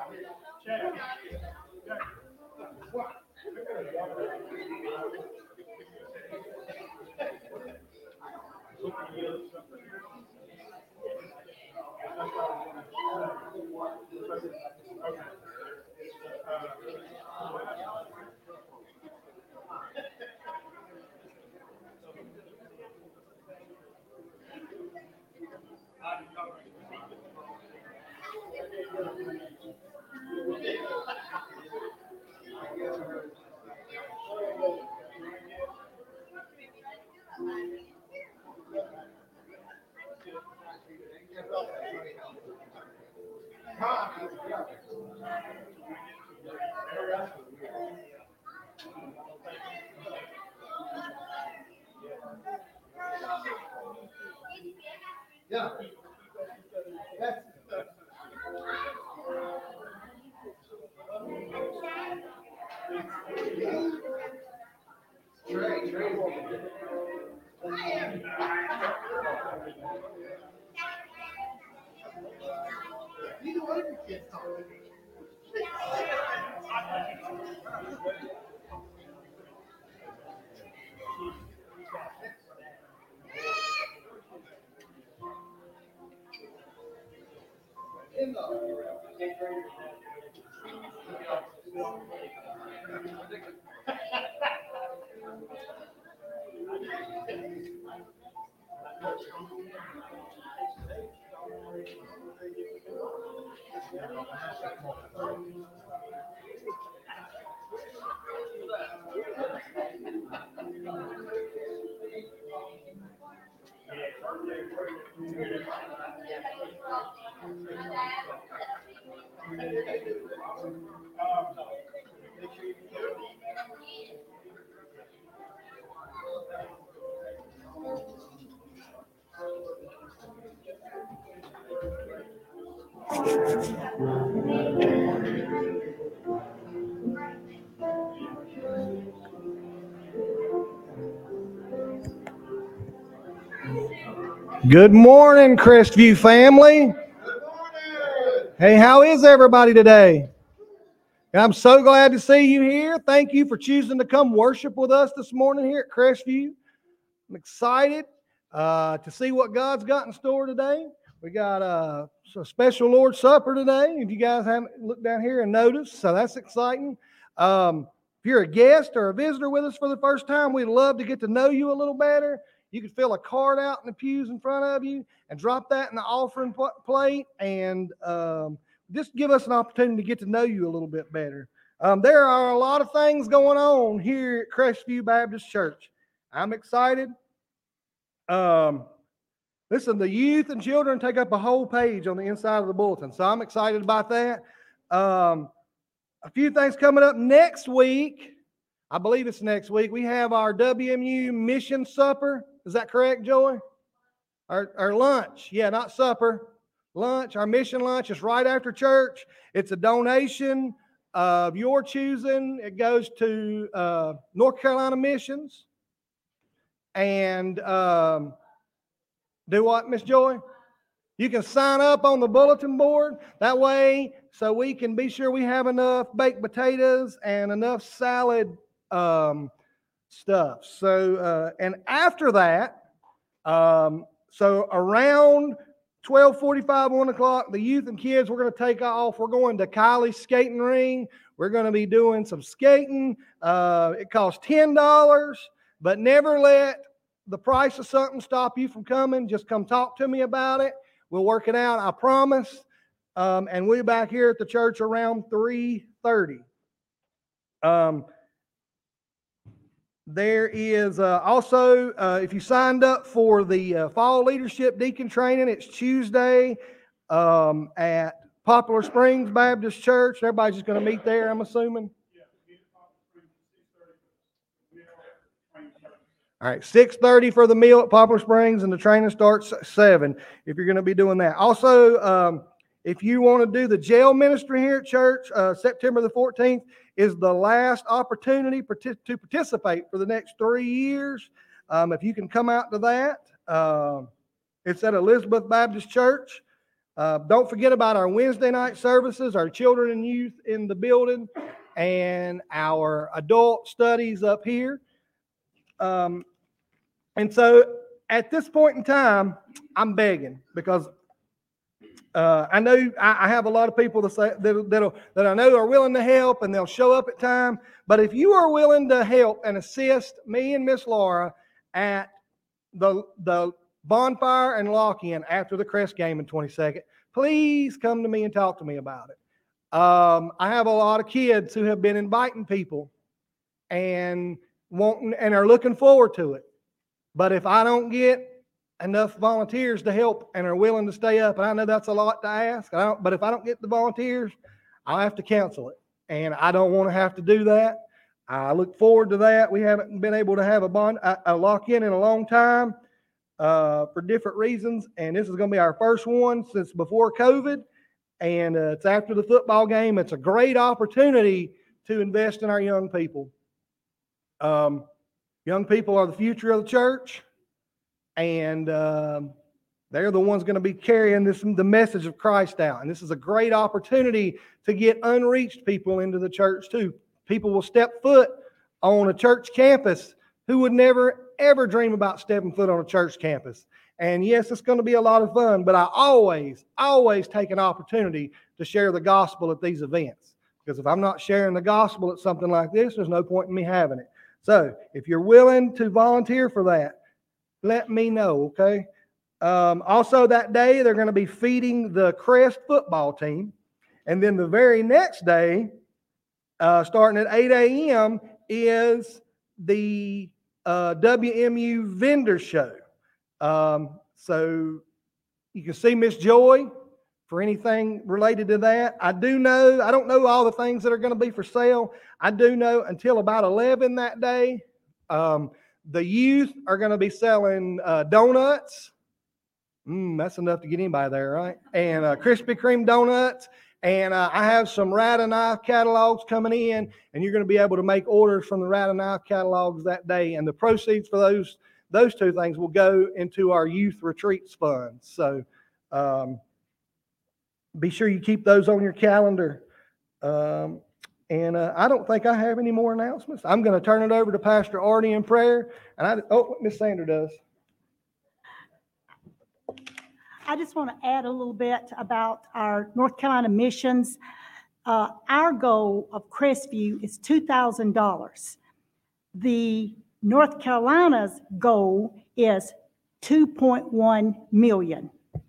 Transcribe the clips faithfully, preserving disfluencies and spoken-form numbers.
Yeah. That's Trey, Trey. Neither one of your kids talk to me. In Good morning, Crestview family. Good morning. Hey, how is everybody today? I'm so glad to see you here. Thank you for choosing to come worship with us this morning here at Crestview. I'm excited uh, to see what God's got in store today. We got uh, a special Lord's Supper today, if you guys haven't looked down here and noticed, so that's exciting. Um, if you're a guest or a visitor with us for the first time, we'd love to get to know you a little better. You can fill a card out in the pews in front of you and drop that in the offering plate and um, just give us an opportunity to get to know you a little bit better. Um, there are a lot of things going on here at Crestview Baptist Church. I'm excited. Um, listen, the youth and children take up a whole page on the inside of the bulletin, so I'm excited about that. Um, a few things coming up next week. I believe it's next week. We have our W M U mission supper. Is that correct, Joy? Our, our lunch. Yeah, not supper. Lunch. Our mission lunch is right after church. It's a donation of your choosing. It goes to uh, North Carolina Missions. And um, do what, Miss Joy? You can sign up on the bulletin board. That way, so we can be sure we have enough baked potatoes and enough salad um, stuff. So, uh, and after that, um, so around twelve forty-five, one o'clock, the youth and kids, we're going to take off. We're going to Kylie's skating ring. We're going to be doing some skating. Uh, it costs ten dollars, but never let the price of something stop you from coming. Just come talk to me about it. We'll work it out, I promise. Um, and we'll be back here at the church around three thirty. Um, there is uh, also, uh, if you signed up for the uh, fall leadership deacon training, it's Tuesday um, at Poplar Springs Baptist Church. Everybody's just going to meet there, I'm assuming. All right, six thirty for the meal at Poplar Springs, and the training starts at seven if you're going to be doing that. Also, um, if you want to do the jail ministry here at church, uh, September the fourteenth is the last opportunity to participate for the next three years. Um, if you can come out to that, uh, it's at Elizabeth Baptist Church. Uh, don't forget about our Wednesday night services, our children and youth in the building, and our adult studies up here. Um, and so at this point in time, I'm begging because uh, I know I, I have a lot of people that say that that'll, that I know are willing to help, and they'll show up at time. But if you are willing to help and assist me and Miss Laura at the the bonfire and lock-in after the Crest game in twenty-second, please come to me and talk to me about it. Um, I have a lot of kids who have been inviting people and wanting and are looking forward to it. But if I don't get enough volunteers to help and are willing to stay up, and I know that's a lot to ask, I don't, but if I don't get the volunteers, I'll have to cancel it. And I don't want to have to do that. I look forward to that. We haven't been able to have a bond, a, a lock-in in a long time. Uh, for different reasons, and this is going to be our first one since before COVID, and uh, it's after the football game. It's a great opportunity to invest in our young people. Um, young people are the future of the church, and um, they're the ones going to be carrying this the message of Christ out, and this is a great opportunity to get unreached people into the church too. People will step foot on a church campus who would never ever dream about stepping foot on a church campus. And yes, it's going to be a lot of fun, but I always, always take an opportunity to share the gospel at these events. Because if I'm not sharing the gospel at something like this, there's no point in me having it. So if you're willing to volunteer for that, let me know, okay? Um, also that day, they're going to be feeding the Crest football team. And then the very next day, uh, starting at eight a.m., is the Uh, W M U vendor show. Um, so you can see Miss Joy for anything related to that. I do know, I don't know all the things that are going to be for sale. I do know until about eleven that day, um, the youth are going to be selling uh, donuts. Mm, that's enough to get anybody there, right? And uh, Krispy Kreme donuts. And uh, I have some Rat and Knife catalogs coming in, and you're going to be able to make orders from the Rat and Knife catalogs that day. And the proceeds for those those two things will go into our youth retreats fund. So um, be sure you keep those on your calendar. Um, and uh, I don't think I have any more announcements. I'm going to turn it over to Pastor Artie in prayer. And I oh, Miss Sandra does. I just want to add a little bit about our North Carolina missions. Uh, our goal of Crestview is two thousand dollars. The North Carolina's goal is two point one million dollars.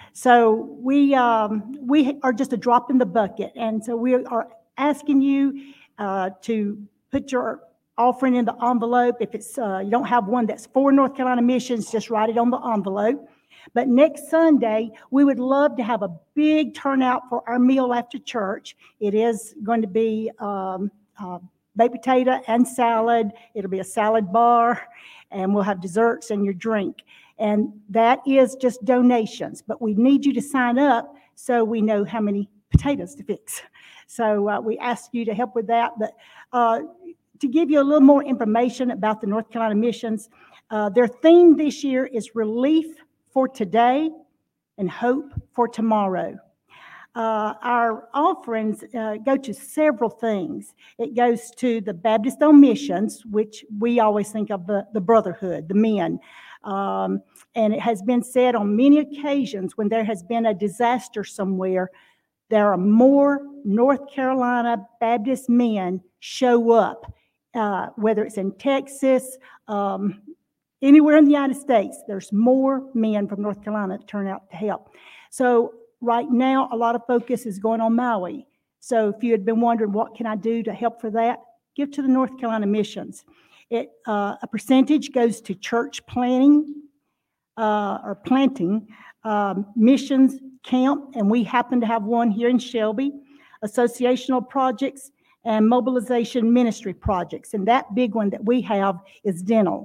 So we um, we are just a drop in the bucket, and so we are asking you uh, to put your offering in the envelope. If it's uh, you don't have one that's for North Carolina missions, just write it on the envelope. But next Sunday, we would love to have a big turnout for our meal after church. It is going to be um, uh, baked potato and salad. It'll be a salad bar, and we'll have desserts and your drink. And that is just donations, but we need you to sign up so we know how many potatoes to fix. So uh, we ask you to help with that. But uh, to give you a little more information about the North Carolina missions, uh, their theme this year is relief for today and hope for tomorrow. Uh, our offerings uh, go to several things. It goes to the Baptist on Missions, which we always think of the, the brotherhood, the men. Um, and it has been said on many occasions when there has been a disaster somewhere, there are more North Carolina Baptist men show up, uh, whether it's in Texas, um, anywhere in the United States, there's more men from North Carolina that turn out to help. So right now, a lot of focus is going on Maui. So if you had been wondering, what can I do to help for that? Give to the North Carolina missions. It uh, a percentage goes to church planning uh, or planting, um, missions camp, and we happen to have one here in Shelby, associational projects, and mobilization ministry projects. And that big one that we have is dental.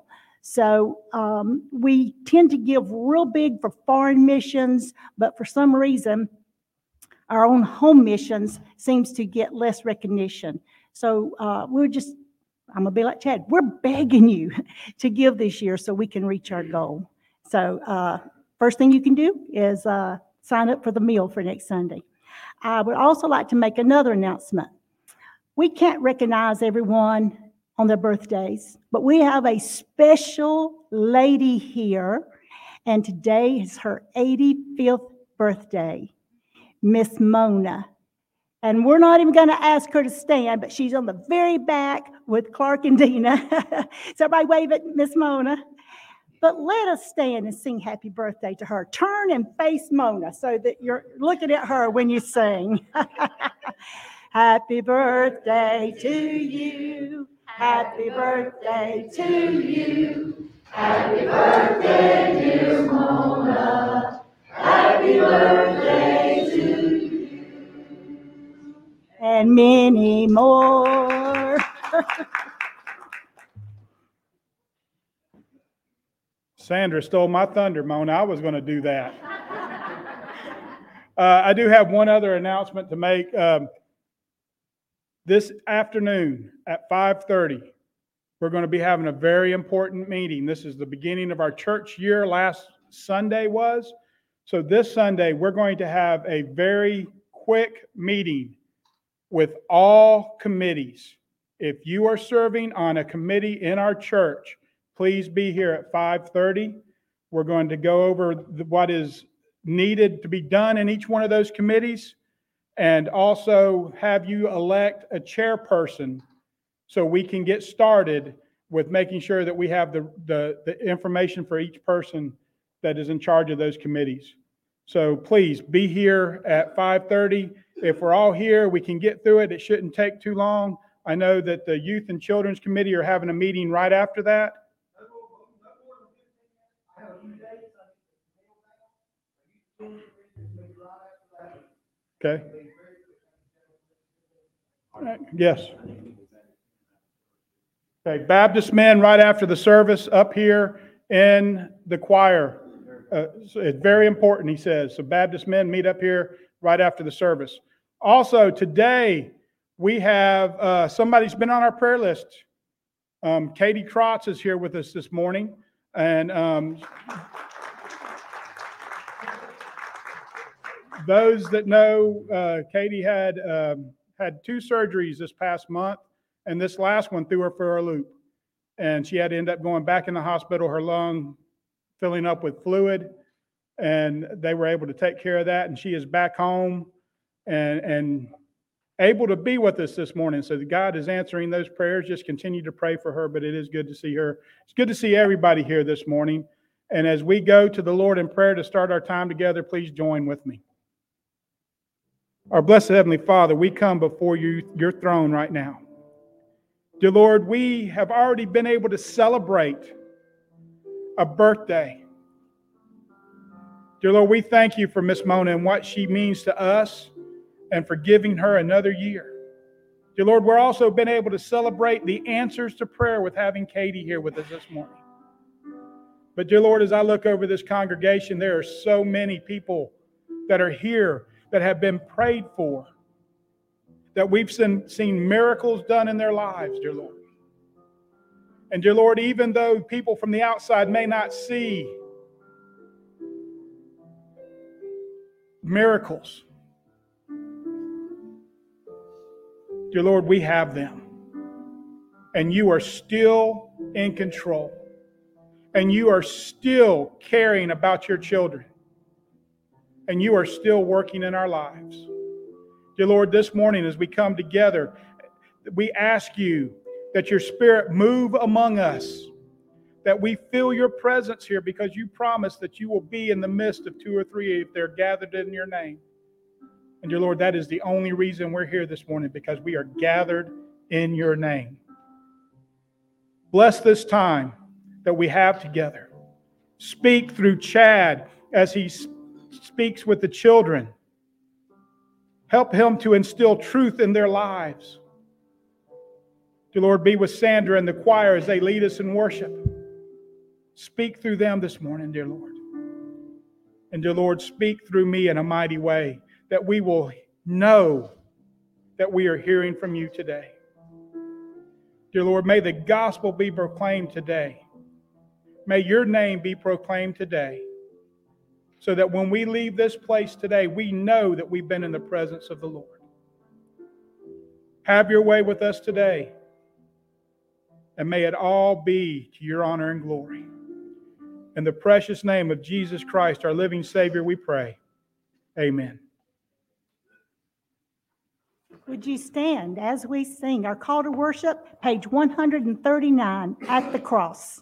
So um, we tend to give real big for foreign missions, but for some reason, our own home missions seems to get less recognition. So uh, we're just, I'm gonna be like Chad, we're begging you to give this year so we can reach our goal. So uh, first thing you can do is uh, sign up for the meal for next Sunday. I would also like to make another announcement. We can't recognize everyone on their birthdays, but we have a special lady here, and today is her eighty-fifth birthday, Miss Mona. And we're not even going to ask her to stand, but she's on the very back with Clark and Dina. So everybody wave at Miss Mona. But let us stand and sing happy birthday to her. Turn and face Mona so that you're looking at her when you sing. Happy birthday to you. Happy birthday to you. Happy birthday, dear Mona. Happy birthday to you. And many more. Sandra stole my thunder, Mona. I was going to do that. uh, I do have one other announcement to make. Um, this afternoon at five thirty, we're going to be having a very important meeting. This is the beginning of our church year. Last Sunday was. So this Sunday, we're going to have a very quick meeting with all committees. If you are serving on a committee in our church, please be here at five thirty. We're going to go over the, what is needed to be done in each one of those committees, and also have you elect a chairperson so we can get started with making sure that we have the, the, the information for each person that is in charge of those committees. So please be here at five thirty. If we're all here, we can get through it. It shouldn't take too long. I know that the Youth and Children's Committee are having a meeting right after that. Okay. Yes. Okay, Baptist men right after the service up here in the choir. Uh, so it's very important, he says. So Baptist men meet up here right after the service. Also, today we have uh, somebody's been on our prayer list. Um, Katie Krotz is here with us this morning. And um, those that know, uh, Katie had um, had two surgeries this past month, and this last one threw her for a loop. And she had to end up going back in the hospital, her lung filling up with fluid, and they were able to take care of that. And she is back home and, and able to be with us this morning. So God is answering those prayers. Just continue to pray for her, but it is good to see her. It's good to see everybody here this morning. And as we go to the Lord in prayer to start our time together, please join with me. Our blessed Heavenly Father, we come before you, your throne right now. Dear Lord, we have already been able to celebrate a birthday. Dear Lord, we thank you for Miss Mona and what she means to us and for giving her another year. Dear Lord, we're also been able to celebrate the answers to prayer with having Katie here with us this morning. But dear Lord, as I look over this congregation, there are so many people that are here that have been prayed for, that we've seen, seen miracles done in their lives, dear Lord. And dear Lord, even though people from the outside may not see miracles, dear Lord, we have them. And you are still in control. And you are still caring about your children. And you are still working in our lives. Dear Lord, this morning as we come together, we ask you that your Spirit move among us, that we feel your presence here, because you promised that you will be in the midst of two or three if they're gathered in your name. And dear Lord, that is the only reason we're here this morning, because we are gathered in your name. Bless this time that we have together. Speak through Chad as he speaks with the children. Help him to instill truth in their lives. Dear Lord, be with Sandra and the choir as they lead us in worship. Speak through them this morning, dear Lord. And dear Lord, speak through me in a mighty way, that we will know that we are hearing from you today. Dear Lord, may the gospel be proclaimed today. May your name be proclaimed today. so that when we leave this place today, we know that we've been in the presence of the Lord. Have your way with us today, and may it all be to your honor and glory. In the precious name of Jesus Christ, our living Savior, we pray. Amen. Would you stand as we sing our call to worship, page one hundred thirty-nine, At the Cross.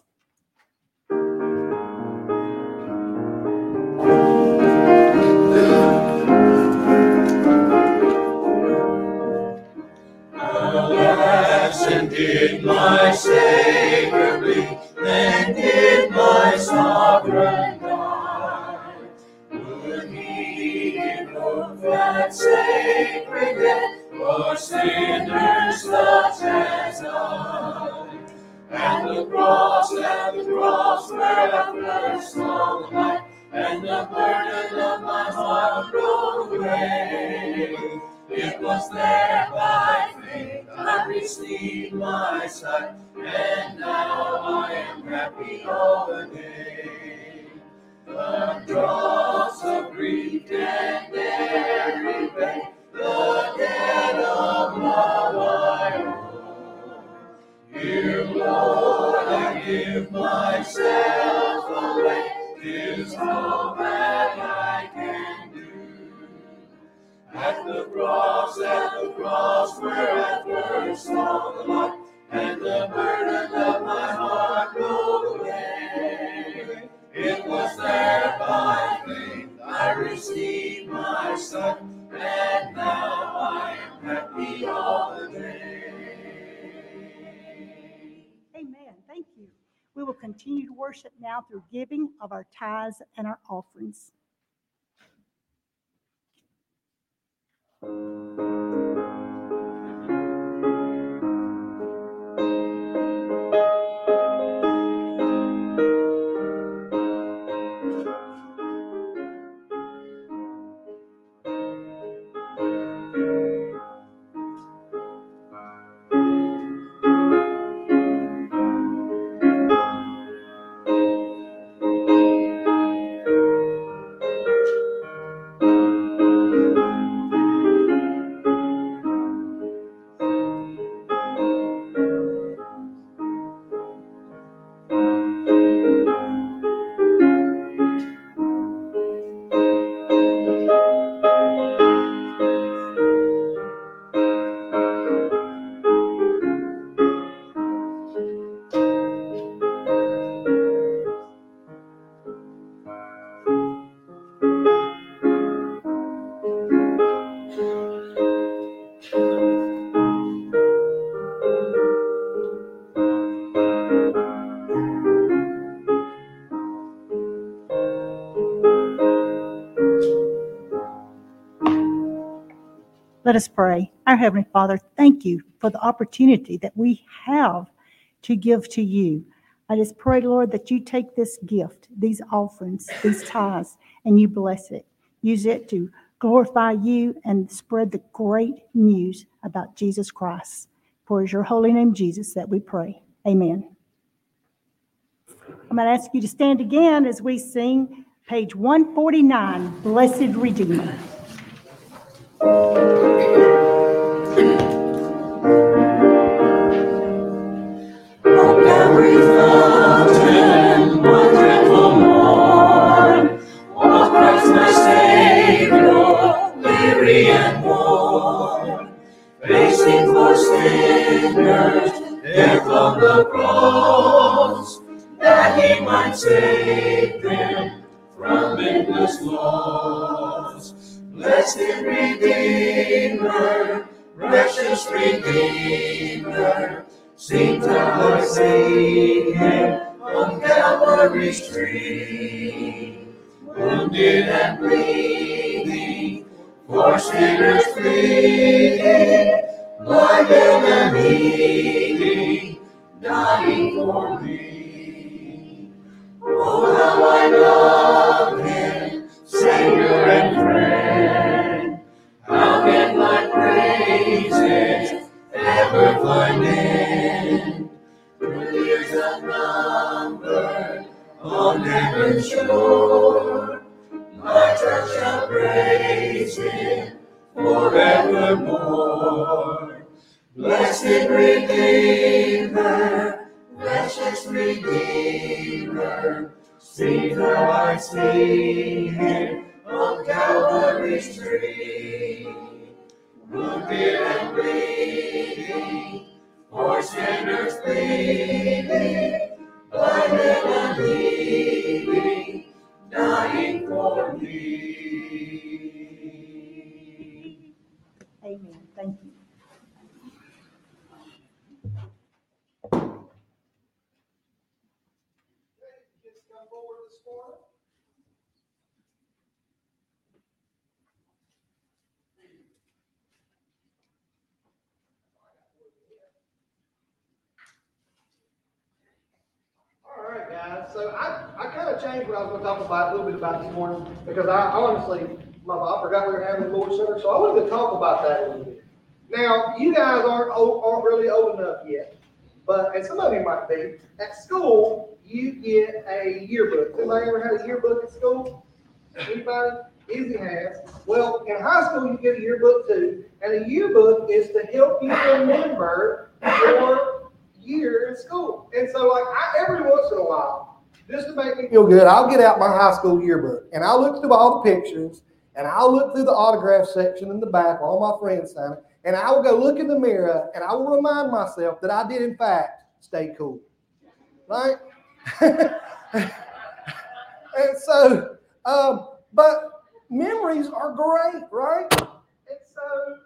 Alas, and did my Savior bleed, then did my sovereign die. Would he invoke that sacred death for sinners such as I? At the cross, at the cross, where I first saw the light, and the burden of my heart rolled away. It was there by faith I received my sight, and now I am happy all the day. The dross of grief and every pain, the debt of love I owe. Here, Lord, I give myself away. 'Tis all that I can do. At the cross, at the cross, where I first saw the light, and the burden of my heart rolled away. It was there by faith I received my sight, and now I am happy all the day. Amen. Thank you. We will continue to worship now through giving of our tithes and our offerings. Let us pray. Our Heavenly Father, thank you for the opportunity that we have to give to you. I just pray, Lord, that you take this gift, these offerings, these tithes, and you bless it. Use it to glorify you and spread the great news about Jesus Christ. For it's your holy name, Jesus, that we pray. Amen. I'm going to ask you to stand again as we sing page one forty-nine, Blessed Redeemer. Facing for sinners, there from the cross, that he might save them from endless loss. Blessed Redeemer, precious Redeemer, sing to our Savior on Calvary's tree. Wounded and bleeding, for sinners pleading, blinded and needy, dying for me. Oh, how I love him, Savior and friend. How can my praises ever find end? Through years unnumbered, on heaven's shore, praise Him forevermore. Blessed Redeemer, precious Redeemer, Savior I see here on Calvary's tree, wounded and bleeding, for sinners pleading, blinded and bleeding, dying for me. Amen. Thank you. Kids come forward this morning. All right, guys. So I, I kind of changed what I was going to talk about a little bit about this morning because I honestly, my, I forgot we were having the Lord's Supper, so I wanted to talk about that a little bit. Now, you guys aren't old, aren't really old enough yet, but and some of you might be. At school, you get a yearbook. Anybody ever had a yearbook at school? Anybody? Izzy has. Well, in high school, you get a yearbook too, and a yearbook is to help you remember your year in school. And so, like, I, every once in a while, just to make me feel good, I'll get out my high school yearbook, and I'll look through all the pictures, and I'll look through the autograph section in the back where all my friends sign it, and I will go look in the mirror, and I will remind myself that I did, in fact, stay cool. Right? And so, um, but memories are great, right? And so,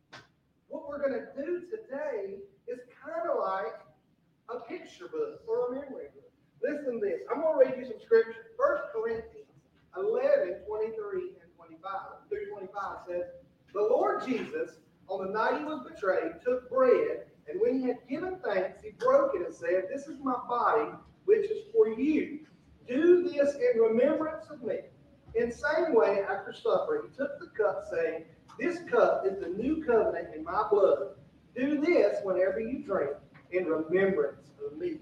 what we're going to do today is kind of like a picture book or a memory book. Listen to this. I'm going to read you some scripture. First Corinthians eleven, twenty-three and twenty-five through twenty-five says, the Lord Jesus, on the night he was betrayed, took bread, and when he had given thanks, he broke it and said, this is my body, which is for you. Do this in remembrance of me. In the same way, after supper, he took the cup, saying, this cup is the new covenant in my blood. Do this whenever you drink in remembrance of me.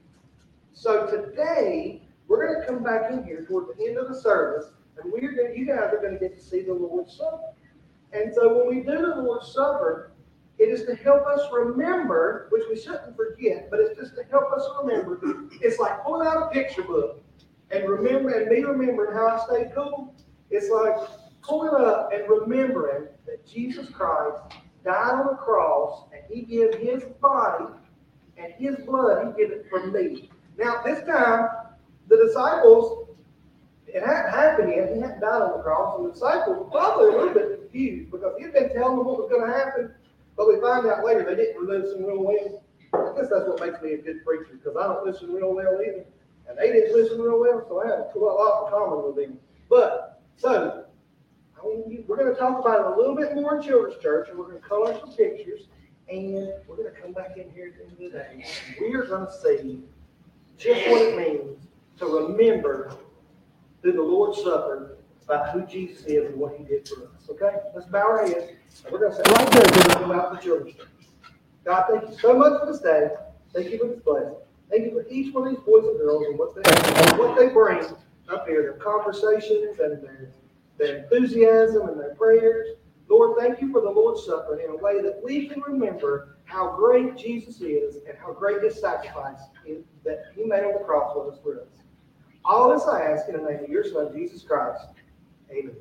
So today, we're going to come back in here toward the end of the service, and we're going to, you guys are going to get to see the Lord's Supper. And so when we do the Lord's Supper, it is to help us remember, which we shouldn't forget, but it's just to help us remember. It's like pulling out a picture book and remember, and me remembering how I stayed cool. It's like pulling up and remembering that Jesus Christ died on the cross and he gave his body and his blood, he gave it for me. Now, this time, the disciples, it hadn't happened yet. He hadn't died on the cross. And the disciples were probably a little bit confused because he had been telling them what was going to happen. But we find out later they didn't listen real well. I guess that's what makes me a good preacher because I don't listen real well either. And they didn't listen real well, so I have a lot in common with them. But, so, I mean, we're going to talk about it a little bit more in Children's Church, and we're going to color some pictures, and we're going to come back in here at the end of the day. We are going to see just what it means to remember through the Lord's Supper about who Jesus is and what he did for us. Okay? Let's bow our heads, and we're going to say right there to come out the Children's Church. God, thank you so much for this day. Thank you for this blessing. Thank you for each one of these boys and girls and what they and what they bring up here, their conversations and their, their enthusiasm and their prayers. Lord, thank you for the Lord's Supper in a way that we can remember how great Jesus is and how great his sacrifice is that he made on the cross was for us. All this I ask in the name of your Son, Jesus Christ. Amen.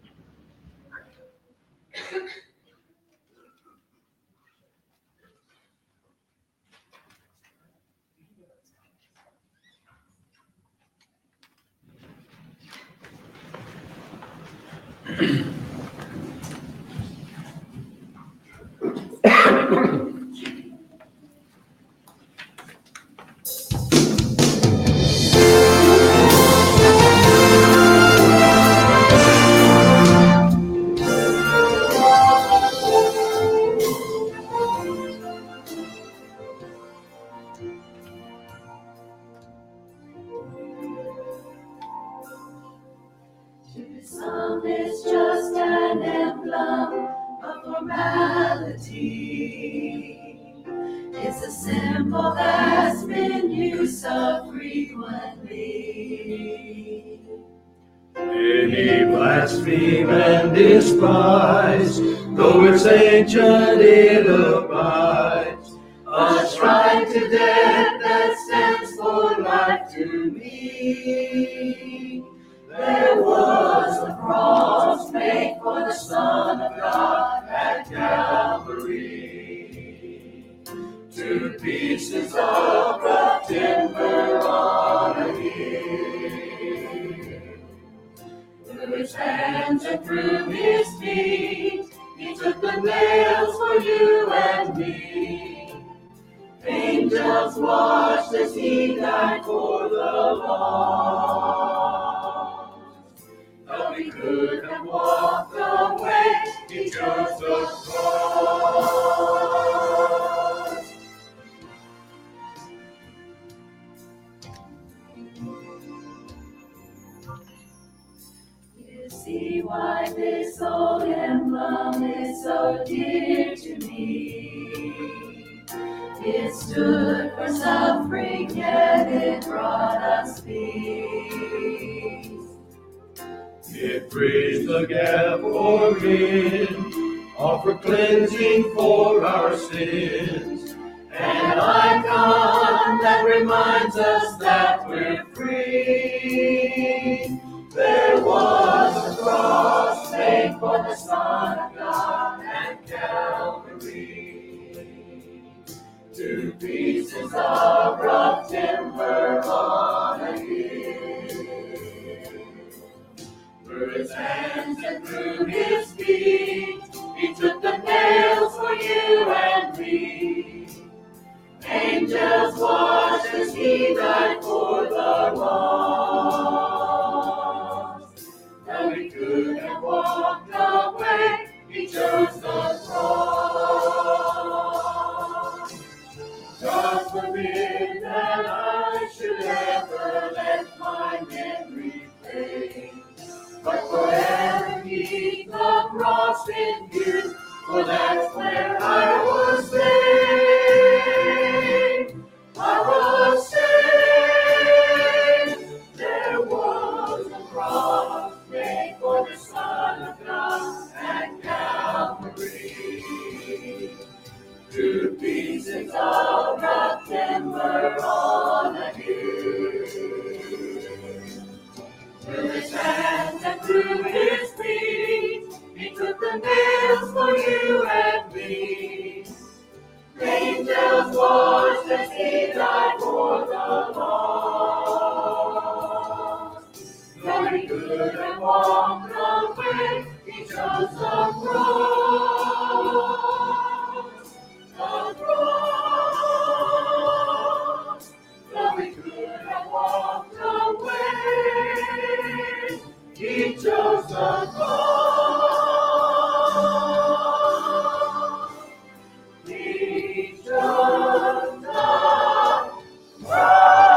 Some is just an emblem of formality. It's a symbol that's been used so frequently. When Many blaspheme and despise, though its ancient it abides. A shrine to death that stands for life to me. There was a cross made for the Son of God at Calvary. Two pieces of rough timber on a hill. Through his hands and through his feet, he took the nails for you and me. Angels watched as he died for the lost. Though he could have walked away, he chose the cross. You see why this old emblem is so dear to me. It stood for suffering, yet it brought us peace. It bridged the gap for men, offered cleansing for our sins, an icon that reminds us that we're free. There was a cross made for the Son of God at Calvary. Two pieces of rough timber on a hill. Through his hands and through his feet, he took the nails for you and me. Angels watched as he died for the lost. Though he could have walked away, he chose the cross. God forbid that I should ever let my memory fade, but forever keep the cross in view, for that's where I was saved. I was saved. There was a cross made for the Son of God at Calvary. Two pieces of rough timber on a hill. Through his hands and through his feet, he took the nails for you and me. Angels watched as he died for the lost. Though he could have walked away, he chose the cross. The cross. Though he could have walked away, he chose the cross. He chose the cross.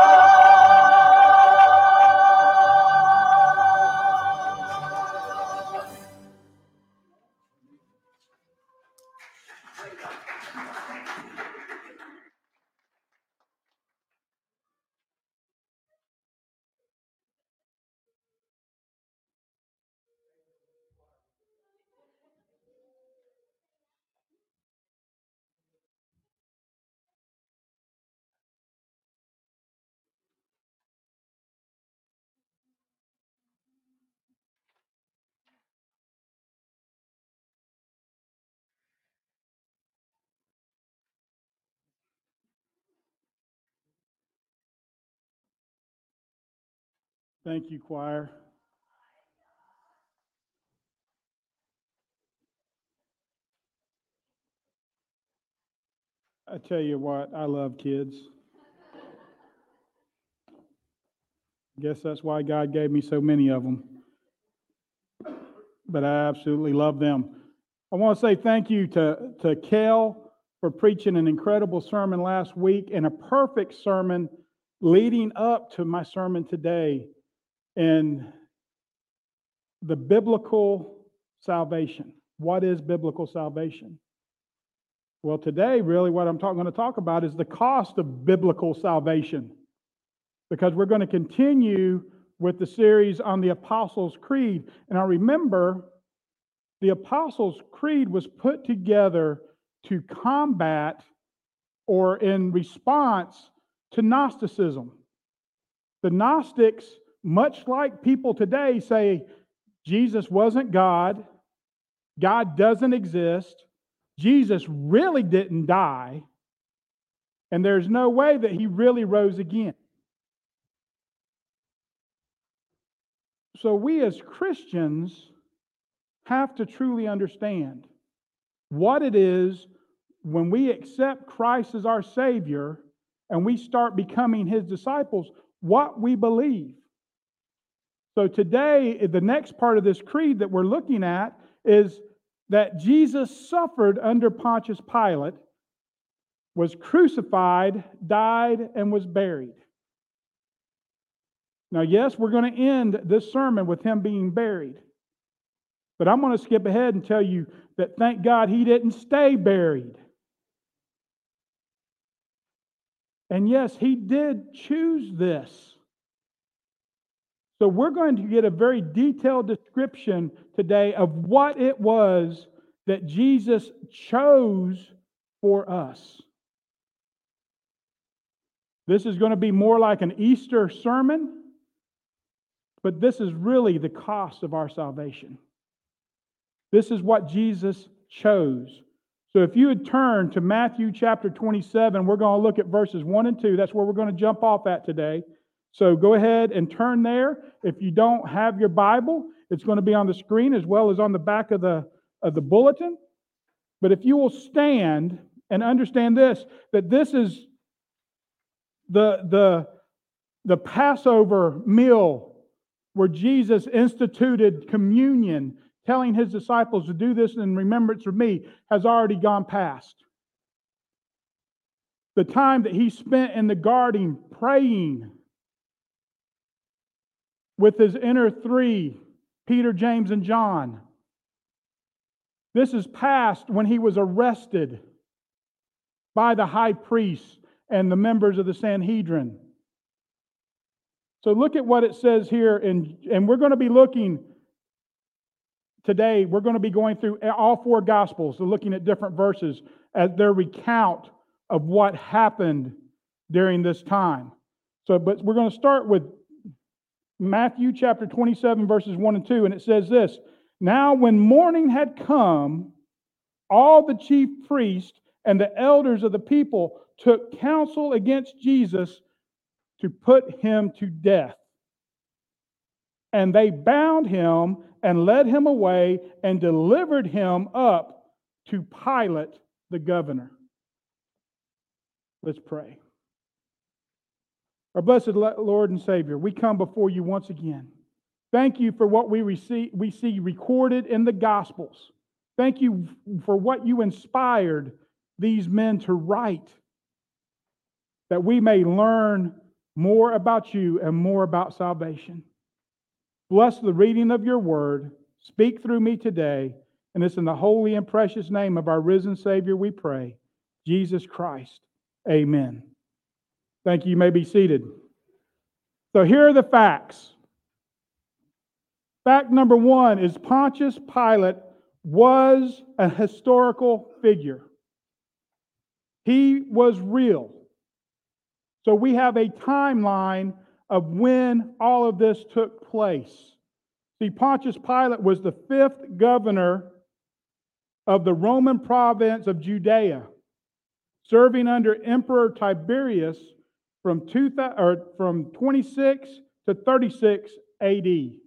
Thank you, choir. I tell you what, I love kids. Guess that's why God gave me so many of them. But I absolutely love them. I want to say thank you to, to Kel for preaching an incredible sermon last week and a perfect sermon leading up to my sermon today in the biblical salvation. What is biblical salvation? Well, today, really, what I'm talk, going to talk about is the cost of biblical salvation, because we're going to continue with the series on the Apostles' Creed. And I remember the Apostles' Creed was put together to combat or in response to Gnosticism. The Gnostics, much like people today, say Jesus wasn't God, God doesn't exist, Jesus really didn't die, and there's no way that he really rose again. So we as Christians have to truly understand what it is when we accept Christ as our Savior and we start becoming His disciples, what we believe. So today, the next part of this creed that we're looking at is that Jesus suffered under Pontius Pilate, was crucified, died, and was buried. Now, yes, we're going to end this sermon with him being buried. But I'm going to skip ahead and tell you that thank God he didn't stay buried. And yes, he did choose this. So we're going to get a very detailed description today of what it was that Jesus chose for us. This is going to be more like an Easter sermon, but this is really the cost of our salvation. This is what Jesus chose. So if you would turn to Matthew chapter twenty-seven, we're going to look at verses one and two. That's where we're going to jump off at today. So go ahead and turn there. If you don't have your Bible, it's going to be on the screen as well as on the back of the, of the bulletin. But if you will stand and understand this, that this is the, the, the Passover meal where Jesus instituted communion, telling his disciples to do this in remembrance of me, has already gone past. The time that he spent in the garden praying with his inner three, Peter, James, and John. This is past when he was arrested by the high priest and the members of the Sanhedrin. So look at what it says here, in, and we're going to be looking today, we're going to be going through all four Gospels, so looking at different verses as their recount of what happened during this time. So, but we're going to start with Matthew chapter twenty-seven, verses one and two, and it says this: Now when morning had come, all the chief priests and the elders of the people took counsel against Jesus to put him to death. And they bound him and led him away and delivered him up to Pilate the governor. Let's pray. Our blessed Lord and Savior, we come before you once again. Thank you for what we receive, we see recorded in the Gospels. Thank you for what you inspired these men to write, that we may learn more about you and more about salvation. Bless the reading of your word. Speak through me today. And it's in the holy and precious name of our risen Savior we pray, Jesus Christ. Amen. Thank you. You may be seated. So here are the facts. Fact number one is Pontius Pilate was a historical figure. He was real. So we have a timeline of when all of this took place. See, Pontius Pilate was the fifth governor of the Roman province of Judea, serving under Emperor Tiberius from two thousand, or from twenty-six to thirty-six A D.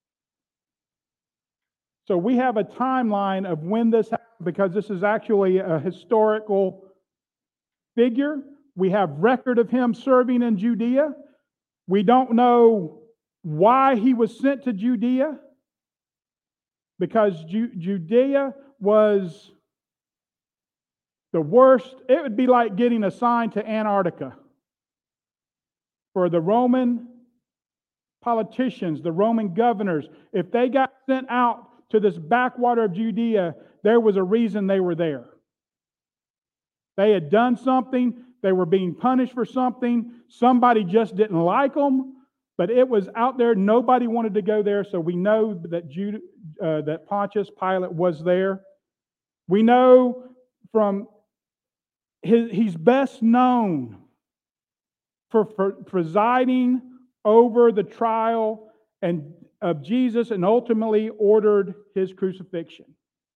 So we have a timeline of when this happened because this is actually a historical figure. We have record of him serving in Judea. We don't know why he was sent to Judea, because Ju- Judea was the worst. It would be like getting assigned to Antarctica. For the Roman politicians, the Roman governors, if they got sent out to this backwater of Judea, there was a reason they were there. They had done something. They were being punished for something. Somebody just didn't like them. But it was out there. Nobody wanted to go there, so we know that Jude, uh, that Pontius Pilate was there. We know from his, he's best known for, for presiding over the trial and of Jesus and ultimately ordered his crucifixion.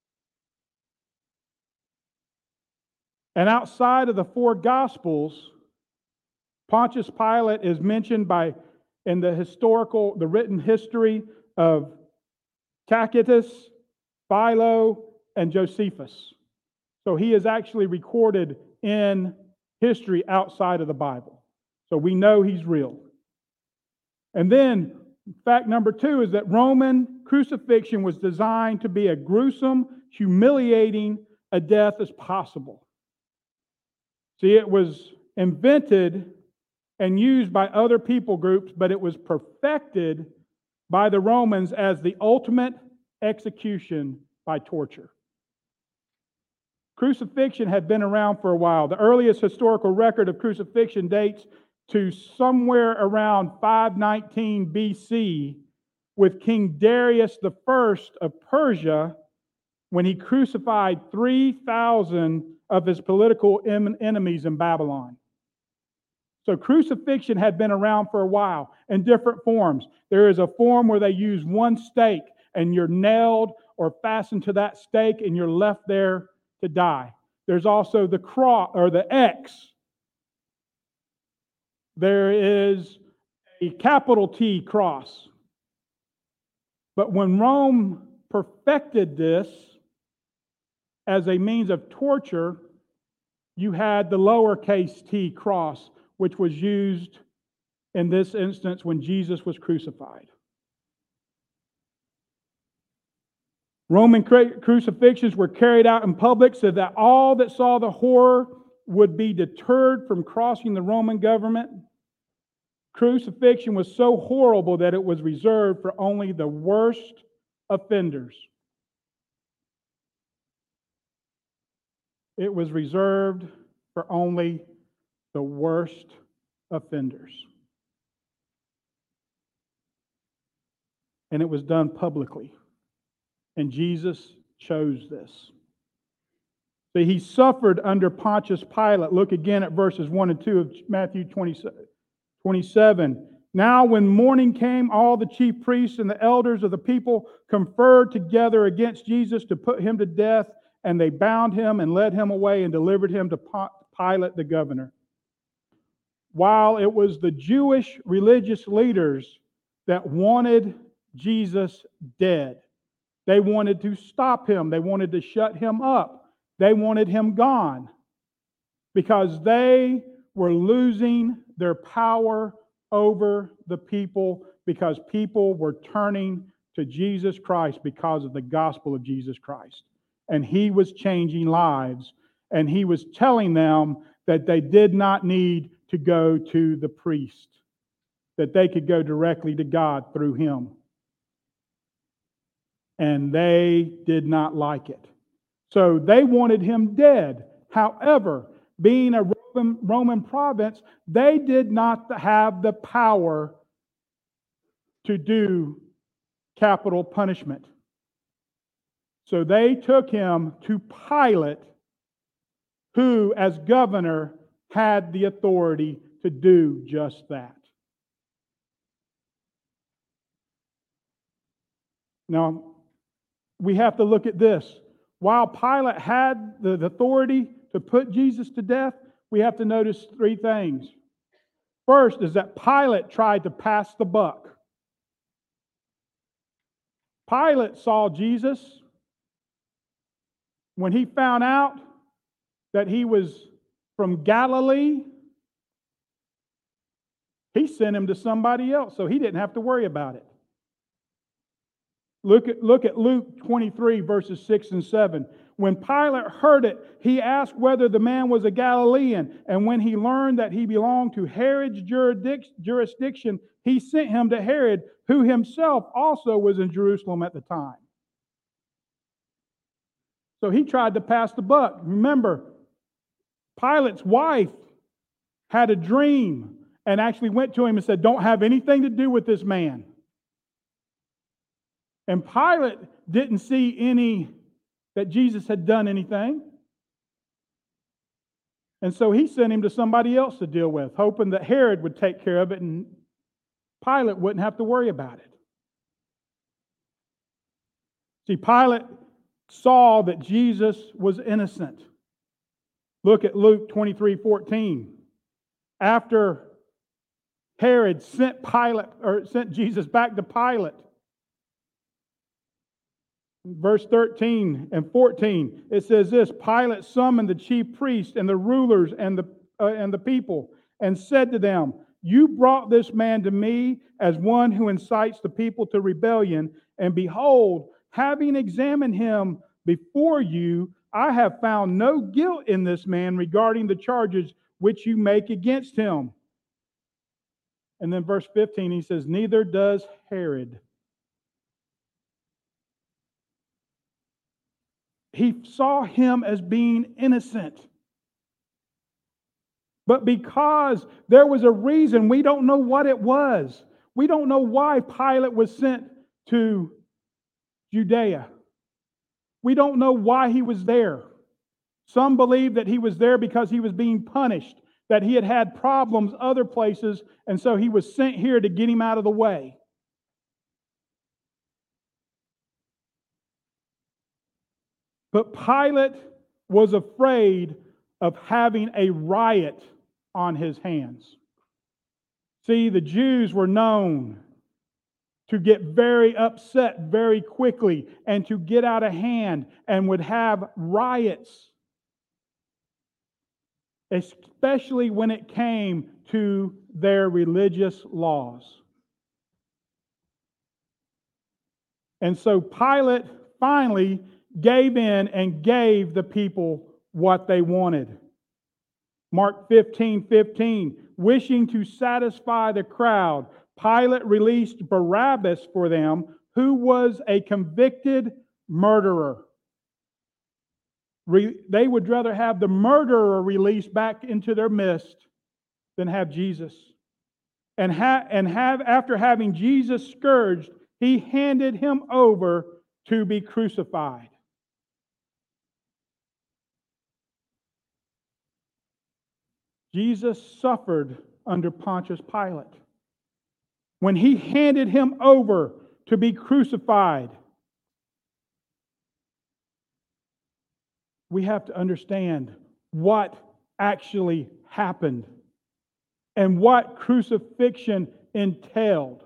And outside of the four Gospels, Pontius Pilate is mentioned by in the historical, the written history of Tacitus, Philo, and Josephus. So he is actually recorded in history outside of the Bible. So we know he's real. And then fact number two is that Roman crucifixion was designed to be a gruesome, humiliating a death as possible. See, it was invented and used by other people groups, but it was perfected by the Romans as the ultimate execution by torture. Crucifixion had been around for a while. The earliest historical record of crucifixion dates to somewhere around five nineteen B C with King Darius the First of Persia, when he crucified three thousand of his political enemies in Babylon. So crucifixion had been around for a while in different forms. There is a form where they use one stake and you're nailed or fastened to that stake and you're left there to die. There's also the cross or the X. There is a capital T cross. But when Rome perfected this as a means of torture, you had the lowercase t cross, which was used in this instance when Jesus was crucified. Roman crucifixions were carried out in public so that all that saw the horror would be deterred from crossing the Roman government. Crucifixion was so horrible that it was reserved for only the worst offenders. It was reserved for only the worst offenders. And it was done publicly. And Jesus chose this. See, he suffered under Pontius Pilate. Look again at verses one and two of Matthew twenty-seven. Now when morning came, all the chief priests and the elders of the people conferred together against Jesus to put him to death, and they bound him and led him away and delivered him to Pilate the governor. While it was the Jewish religious leaders that wanted Jesus dead. They wanted to stop him. They wanted to shut him up. They wanted him gone because they were losing their power over the people because people were turning to Jesus Christ because of the gospel of Jesus Christ. And he was changing lives. And he was telling them that they did not need to go to the priest, that they could go directly to God through him. And they did not like it. So they wanted him dead. However, being a Roman, Roman province, they did not have the power to do capital punishment. So they took him to Pilate, who, as governor, had the authority to do just that. Now, we have to look at this. While Pilate had the authority to put Jesus to death, we have to notice three things. First is that Pilate tried to pass the buck. Pilate saw Jesus. When he found out that he was from Galilee, he sent him to somebody else, so he didn't have to worry about it. Look at, look at Luke twenty-three, verses six and seven. When Pilate heard it, he asked whether the man was a Galilean. And when he learned that he belonged to Herod's jurisdiction, he sent him to Herod, who himself also was in Jerusalem at the time. So he tried to pass the buck. Remember, Pilate's wife had a dream, and actually went to him and said, "Don't have anything to do with this man." And Pilate didn't see any that Jesus had done anything. And so he sent him to somebody else to deal with, hoping that Herod would take care of it and Pilate wouldn't have to worry about it. See, Pilate saw that Jesus was innocent. Look at Luke twenty-three fourteen. After Herod sent Pilate or sent Jesus back to Pilate, verse thirteen and fourteen, it says this: Pilate summoned the chief priests and the rulers and the uh, and the people, and said to them, "You brought this man to me as one who incites the people to rebellion, and behold, having examined him before you, I have found no guilt in this man regarding the charges which you make against him." And then verse fifteen, he says, "Neither does Herod." He saw him as being innocent. But because there was a reason, we don't know what it was. We don't know why Pilate was sent to Judea. We don't know why he was there. Some believe that he was there because he was being punished, that he had had problems other places, and so he was sent here to get him out of the way. But Pilate was afraid of having a riot on his hands. See, the Jews were known to get very upset very quickly and to get out of hand and would have riots, especially when it came to their religious laws. And so Pilate finally gave in and gave the people what they wanted. Mark fifteen fifteen, wishing to satisfy the crowd, Pilate released Barabbas for them, who was a convicted murderer. Re- they would rather have the murderer released back into their midst than have Jesus. And, ha- and have after having Jesus scourged, he handed him over to be crucified. Jesus suffered under Pontius Pilate. When he handed him over to be crucified, we have to understand what actually happened and what crucifixion entailed.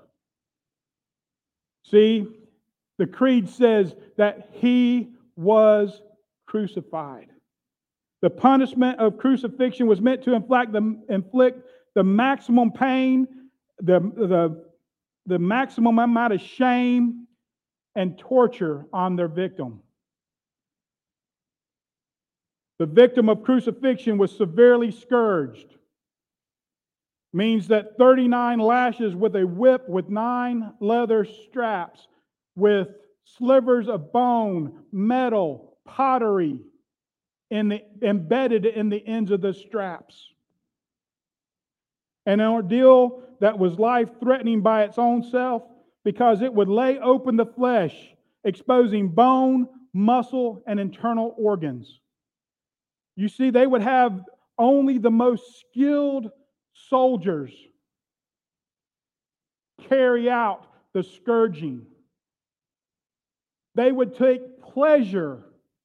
See, the creed says that he was crucified. The punishment of crucifixion was meant to inflict the, inflict the maximum pain, the, the, the maximum amount of shame and torture on their victim. The victim of crucifixion was severely scourged. Means that thirty-nine lashes with a whip with nine leather straps with slivers of bone, metal, pottery in the, embedded in the ends of the straps. An ordeal that was life-threatening by its own self because it would lay open the flesh, exposing bone, muscle, and internal organs. You see, they would have only the most skilled soldiers carry out the scourging. They would take pleasure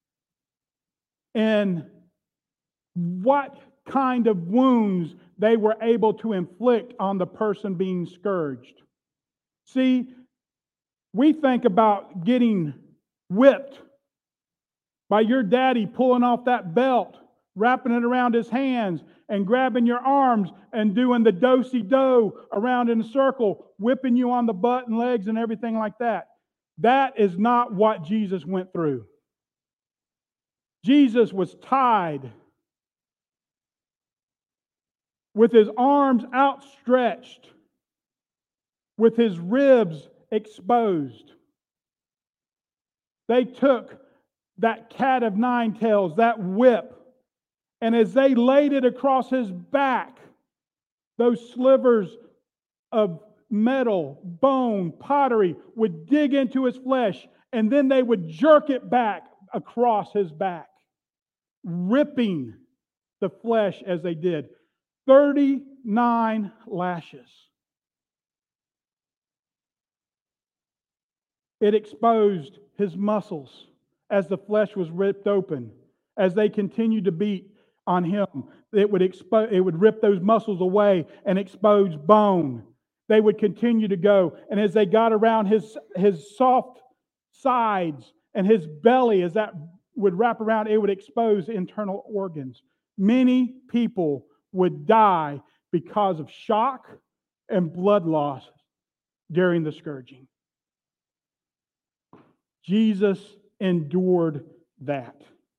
in what kind of wounds they were able to inflict on the person being scourged. See, we think about getting whipped by your daddy pulling off that belt, wrapping it around his hands, and grabbing your arms and doing the do-si-do around in a circle, whipping you on the butt and legs and everything like that. That is not what Jesus went through. Jesus was tied with his arms outstretched, with his ribs exposed. They took that cat of nine tails, that whip, and as they laid it across his back, those slivers of metal, bone, pottery would dig into his flesh, and then they would jerk it back across his back, ripping the flesh as they did. thirty-nine lashes. It exposed his muscles as the flesh was ripped open. As they continued to beat on him, it would expose, it would rip those muscles away and expose bone. They would continue to go, and as they got around his his soft sides and his belly, as that would wrap around, it would expose internal organs. Many people would die because of shock and blood loss during the scourging. Jesus endured that.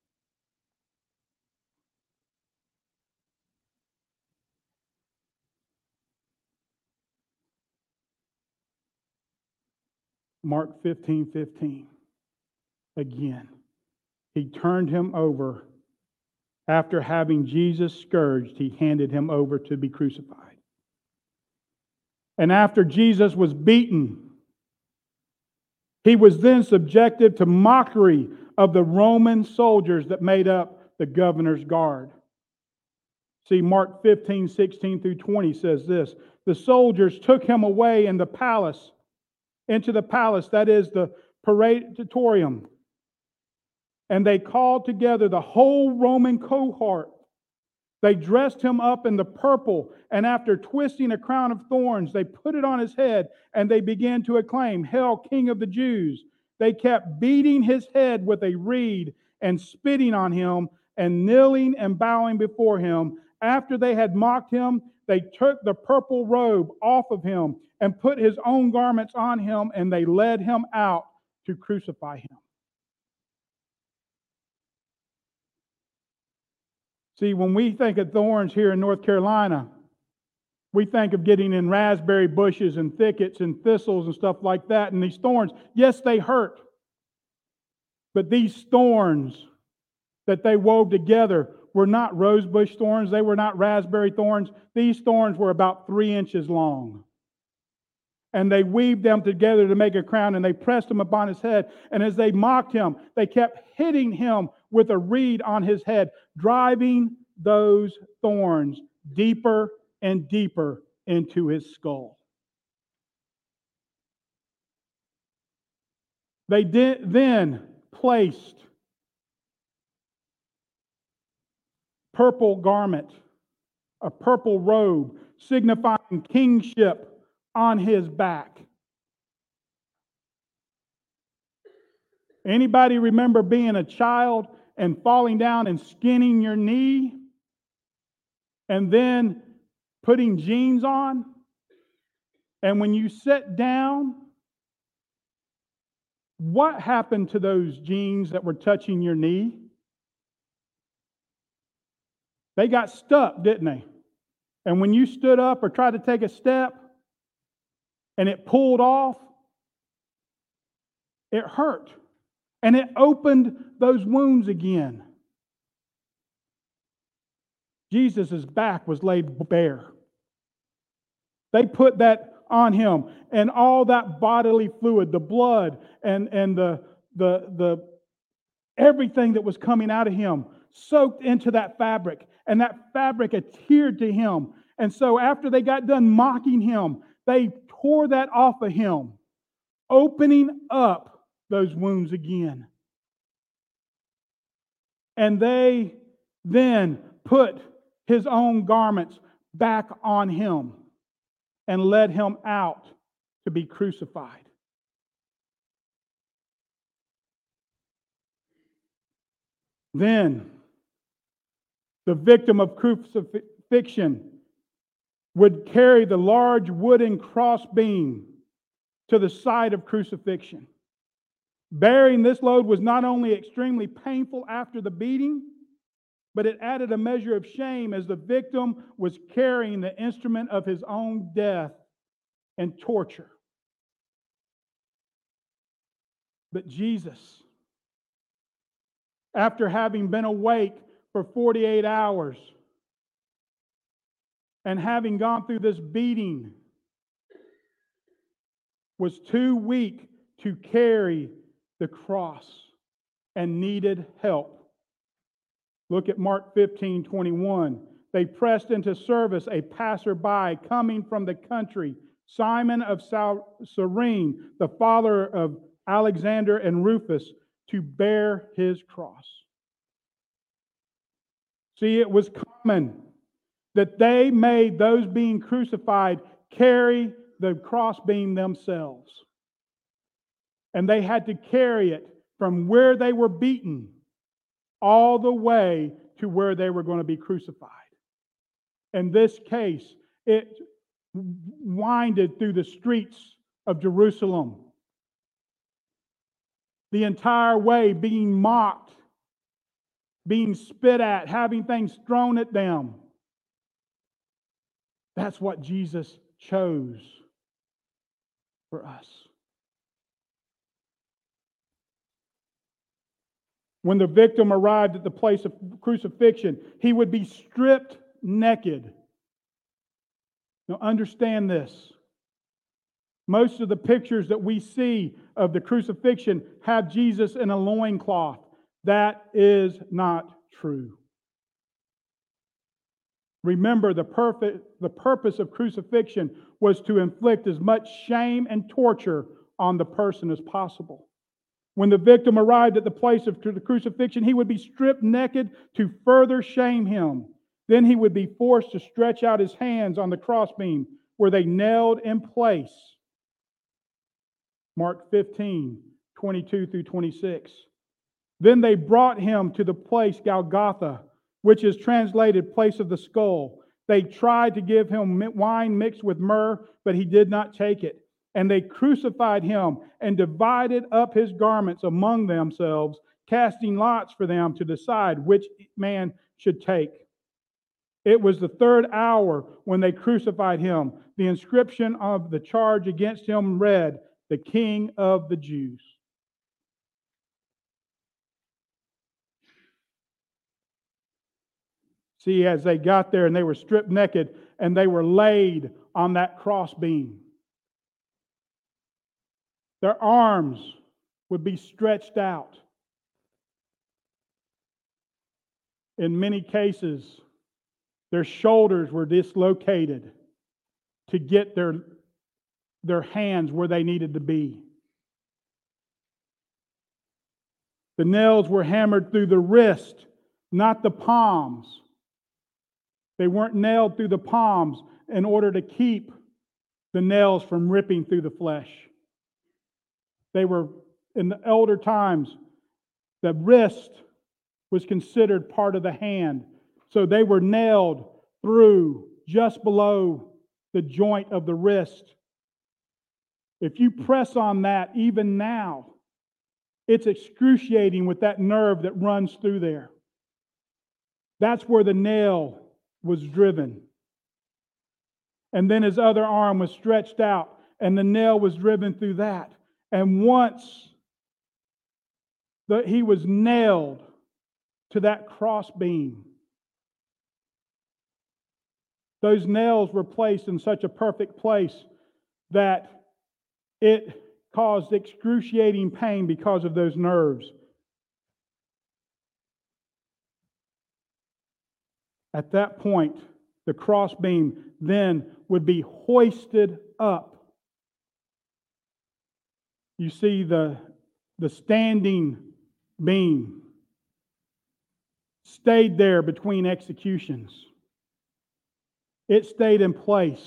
Mark fifteen fifteen. Again, he turned him over. After having Jesus scourged, he handed him over to be crucified. And after Jesus was beaten, he was then subjected to mockery of the Roman soldiers that made up the governor's guard. See, Mark fifteen sixteen through twenty says this. The soldiers took him away in the palace, into the palace, that is the Praetorium. And they called together the whole Roman cohort. They dressed him up in the purple, and after twisting a crown of thorns, they put it on his head, and they began to acclaim, "Hail, King of the Jews!" They kept beating his head with a reed and spitting on him and kneeling and bowing before him. After they had mocked him, they took the purple robe off of him and put his own garments on him, and they led him out to crucify him. See, when we think of thorns here in North Carolina, we think of getting in raspberry bushes and thickets and thistles and stuff like that. And these thorns, yes, they hurt. But these thorns that they wove together were not rosebush thorns. They were not raspberry thorns. These thorns were about three inches long. And they weaved them together to make a crown, and they pressed them upon his head. And as they mocked him, they kept hitting him with a reed on his head, driving those thorns deeper and deeper into his skull. They did, then placed purple garment, a purple robe, signifying kingship, on his back. Anybody remember being a child and falling down and skinning your knee and then putting jeans on? And when you sit down, what happened to those jeans that were touching your knee? They got stuck, didn't they? And when you stood up or tried to take a step and it pulled off, it hurt. And it opened those wounds again. Jesus' back was laid bare. They put that on him, and all that bodily fluid, the blood and, and the, the, the everything that was coming out of him soaked into that fabric, and that fabric adhered to him. And so after they got done mocking him, they tore that off of him, opening up those wounds again. And they then put his own garments back on him and led him out to be crucified. Then the victim of crucifixion would carry the large wooden crossbeam to the site of crucifixion. Bearing this load was not only extremely painful after the beating, but it added a measure of shame as the victim was carrying the instrument of his own death and torture. But Jesus, after having been awake for forty-eight hours, and having gone through this beating, was too weak to carry the cross and needed help. Look at Mark fifteen twenty-one. They pressed into service a passerby coming from the country, Simon of Cyrene, the father of Alexander and Rufus, to bear his cross. See, it was common that they made those being crucified carry the crossbeam themselves. And they had to carry it from where they were beaten all the way to where they were going to be crucified. In this case, it winded through the streets of Jerusalem, the entire way being mocked, being spit at, having things thrown at them. That's what Jesus chose for us. When the victim arrived at the place of crucifixion, he would be stripped naked. Now understand this. Most of the pictures that we see of the crucifixion have Jesus in a loincloth. That is not true. Remember, the, perfect, the purpose of crucifixion was to inflict as much shame and torture on the person as possible. When the victim arrived at the place of the crucifixion, he would be stripped naked to further shame him. Then he would be forced to stretch out his hands on the crossbeam where they nailed in place. Mark fifteen, twenty-two through twenty-six. Then they brought him to the place Golgotha, which is translated place of the skull. They tried to give him wine mixed with myrrh, but he did not take it. And they crucified him and divided up his garments among themselves, casting lots for them to decide which man should take. It was the third hour when they crucified him. The inscription of the charge against him read, "The King of the Jews." See, as they got there and they were stripped naked and they were laid on that crossbeam, their arms would be stretched out. In many cases, their shoulders were dislocated to get their, their hands where they needed to be. The nails were hammered through the wrist, not the palms. They weren't nailed through the palms in order to keep the nails from ripping through the flesh. They were, in the elder times, the wrist was considered part of the hand. So they were nailed through just below the joint of the wrist. If you press on that even now, it's excruciating with that nerve that runs through there. That's where the nail was driven. And then his other arm was stretched out, and the nail was driven through that. And once the, he was nailed to that crossbeam, those nails were placed in such a perfect place that it caused excruciating pain because of those nerves. At that point, the crossbeam then would be hoisted up. You see the, the standing beam stayed there between executions. It stayed in place.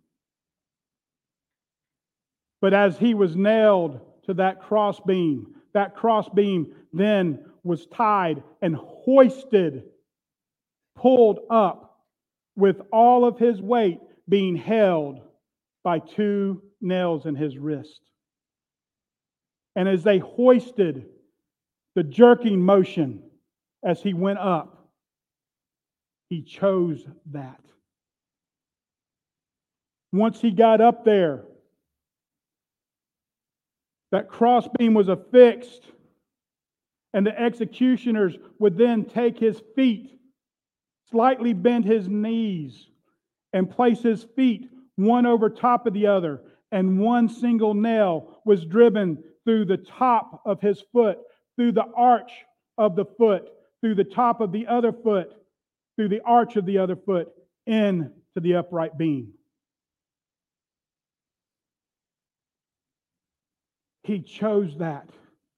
But as he was nailed to that crossbeam, that crossbeam then was tied and hoisted, pulled up, with all of his weight being held by two nails in his wrist. And as they hoisted, the jerking motion as he went up, he chose that. Once he got up there, that crossbeam was affixed, and the executioners would then take his feet, slightly bend his knees, and placed his feet one over top of the other, and one single nail was driven through the top of his foot, through the arch of the foot, through the top of the other foot, through the arch of the other foot, into the upright beam. He chose that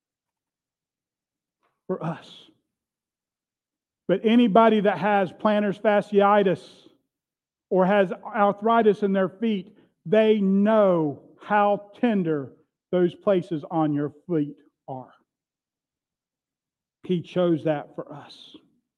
for us. But anybody that has plantar fasciitis or has arthritis in their feet, they know how tender those places on your feet are. He chose that for us.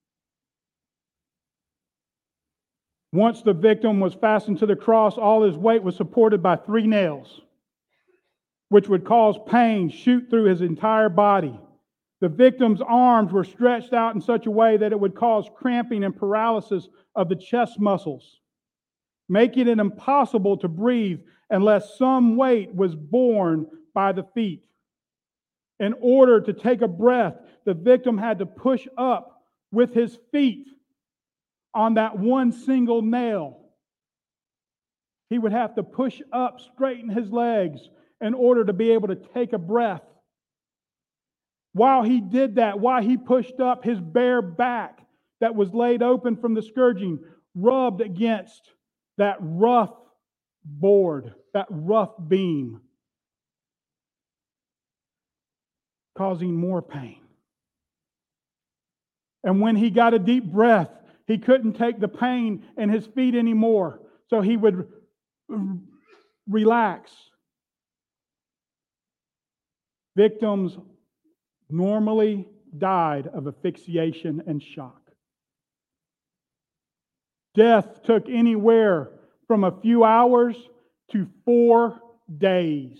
Once the victim was fastened to the cross, all his weight was supported by three nails, which would cause pain shoot through his entire body. The victim's arms were stretched out in such a way that it would cause cramping and paralysis of the chest muscles, making it impossible to breathe unless some weight was borne by the feet. In order to take a breath, the victim had to push up with his feet on that one single nail. He would have to push up, straighten his legs in order to be able to take a breath. While he did that, while he pushed up, his bare back that was laid open from the scourging rubbed against that rough board, that rough beam, causing more pain. And when he got a deep breath, he couldn't take the pain in his feet anymore. So he would relax. Victims normally died of asphyxiation and shock. Death took anywhere from a few hours to four days.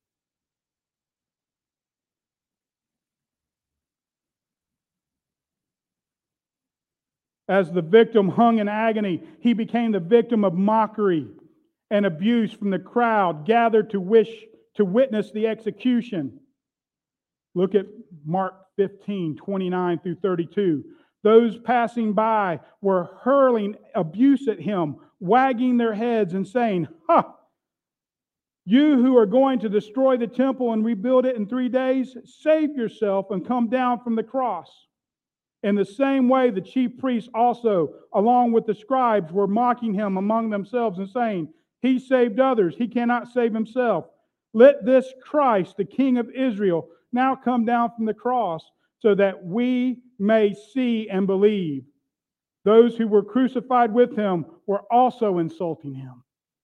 As the victim hung in agony, he became the victim of mockery and abuse from the crowd gathered to wish to witness the execution. Look at Mark fifteen, twenty-nine through thirty-two. Those passing by were hurling abuse at him, wagging their heads and saying, "Ha! You who are going to destroy the temple and rebuild it in three days, save yourself and come down from the cross." In the same way, the chief priests also, along with the scribes, were mocking him among themselves and saying, "He saved others, he cannot save himself. Let this Christ, the King of Israel, now come down from the cross, so that we may see and believe." Those who were crucified with him were also insulting him.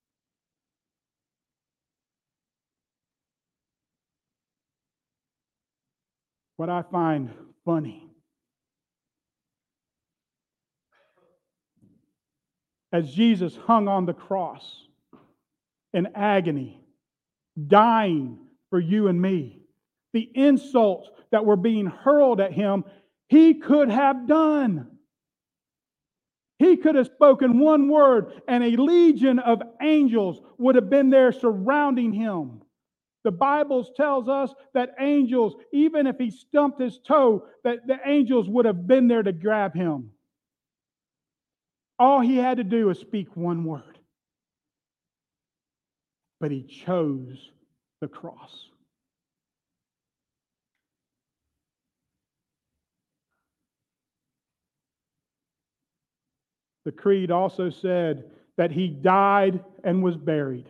What I find funny, as Jesus hung on the cross in agony, dying for you and me, the insults that were being hurled at him, he could have done. He could have spoken one word and a legion of angels would have been there surrounding him. The Bible tells us that angels, even if he stumped his toe, that the angels would have been there to grab him. All he had to do was speak one word. But he chose the cross. The creed also said that he died and was buried.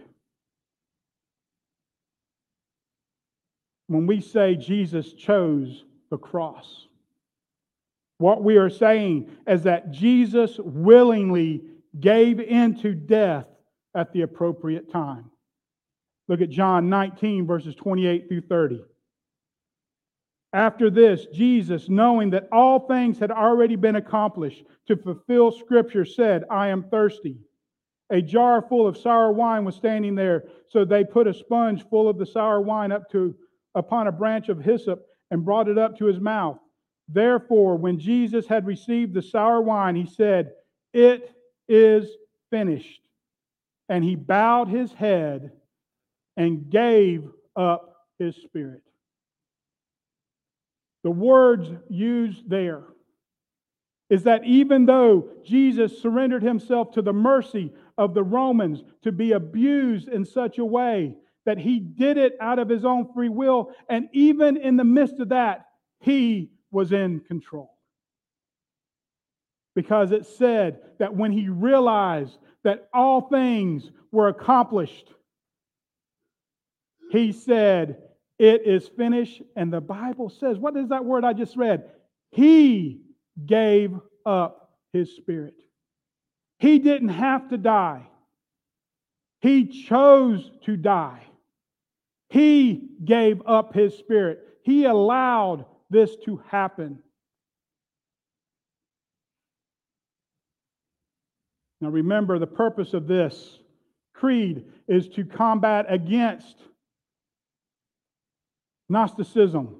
When we say Jesus chose the cross, what we are saying is that Jesus willingly gave into death at the appropriate time. Look at John nineteen, verses twenty-eight through thirty. After this, Jesus, knowing that all things had already been accomplished to fulfill Scripture, said, "I am thirsty." A jar full of sour wine was standing there, so they put a sponge full of the sour wine up to upon a branch of hyssop and brought it up to his mouth. Therefore, when Jesus had received the sour wine, he said, "It is finished." And he bowed his head and gave up his spirit. The words used there is that even though Jesus surrendered himself to the mercy of the Romans to be abused in such a way that he did it out of his own free will, and even in the midst of that, he was in control. Because it said that when he realized that all things were accomplished, he said, "It is finished." And the Bible says, what is that word I just read? He gave up his spirit. He didn't have to die. He chose to die. He gave up his spirit. He allowed this to happen. Now remember, the purpose of this creed is to combat against Gnosticism.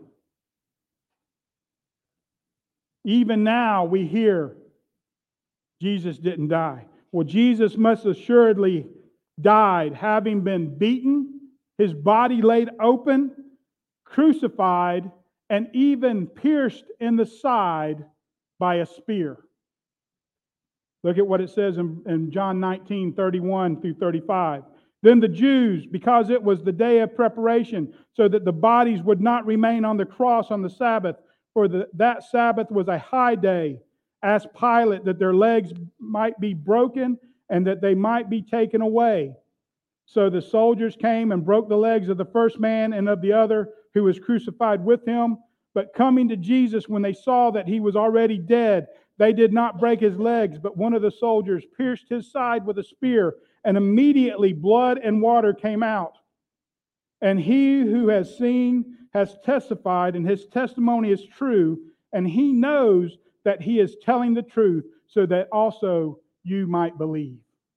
Even now we hear Jesus didn't die. Well, Jesus must assuredly died, having been beaten, his body laid open, crucified, and even pierced in the side by a spear. Look at what it says in, in John nineteen, thirty-one through thirty-five. Then the Jews, because it was the day of preparation, so that the bodies would not remain on the cross on the Sabbath, for the, that Sabbath was a high day, asked Pilate that their legs might be broken and that they might be taken away. So the soldiers came and broke the legs of the first man and of the other who was crucified with him. But coming to Jesus, when they saw that he was already dead, they did not break his legs, but one of the soldiers pierced his side with a spear, and immediately blood and water came out. And he who has seen has testified, and his testimony is true, and he knows that he is telling the truth, so that also you might believe.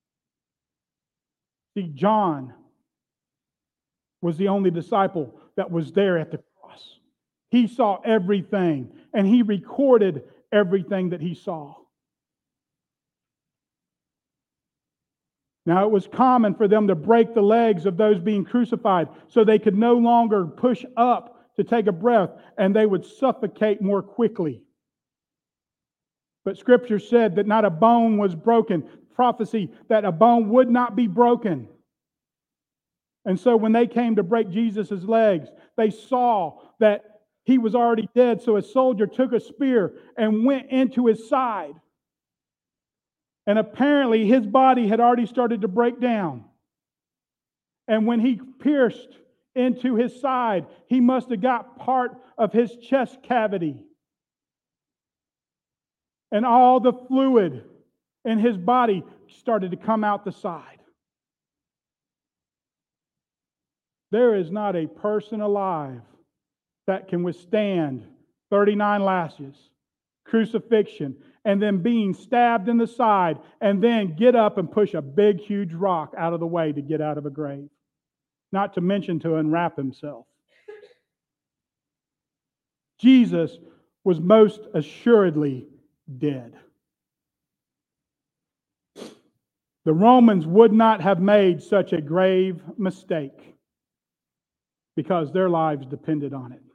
See, John was the only disciple that was there at the cross. He saw everything, and he recorded everything that he saw. Now, it was common for them to break the legs of those being crucified so they could no longer push up to take a breath, and they would suffocate more quickly. But Scripture said that not a bone was broken. Prophecy that a bone would not be broken. And so when they came to break Jesus' legs, they saw that he was already dead. So a soldier took a spear and went into his side. And apparently his body had already started to break down. And when he pierced into his side, he must have got part of his chest cavity. And all the fluid in his body started to come out the side. There is not a person alive that can withstand thirty-nine lashes, crucifixion, and then being stabbed in the side, and then get up and push a big, huge rock out of the way to get out of a grave. Not to mention to unwrap himself. Jesus was most assuredly dead. The Romans would not have made such a grave mistake because their lives depended on it.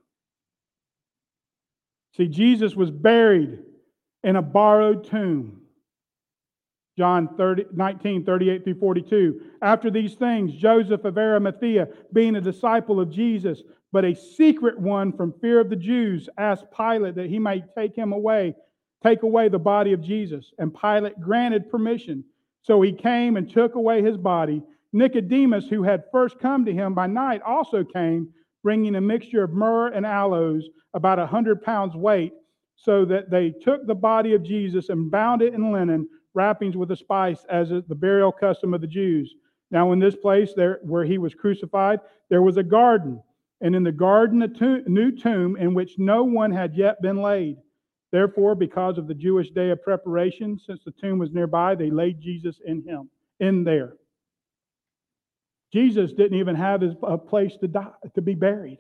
See, Jesus was buried in a borrowed tomb. John nineteen, thirty-eight through forty-two. After these things, Joseph of Arimathea, being a disciple of Jesus, but a secret one from fear of the Jews, asked Pilate that he might take him away, take away the body of Jesus. And Pilate granted permission. So he came and took away his body. Nicodemus, who had first come to him by night, also came, bringing a mixture of myrrh and aloes, about a hundred pounds weight, so that they took the body of Jesus and bound it in linen wrappings with a spice, as is the burial custom of the Jews. Now in this place there where he was crucified, there was a garden, and in the garden a, tomb, a new tomb in which no one had yet been laid. Therefore, because of the Jewish day of preparation, since the tomb was nearby, they laid Jesus in him, in there. Jesus didn't even have his, a place to die, to be buried.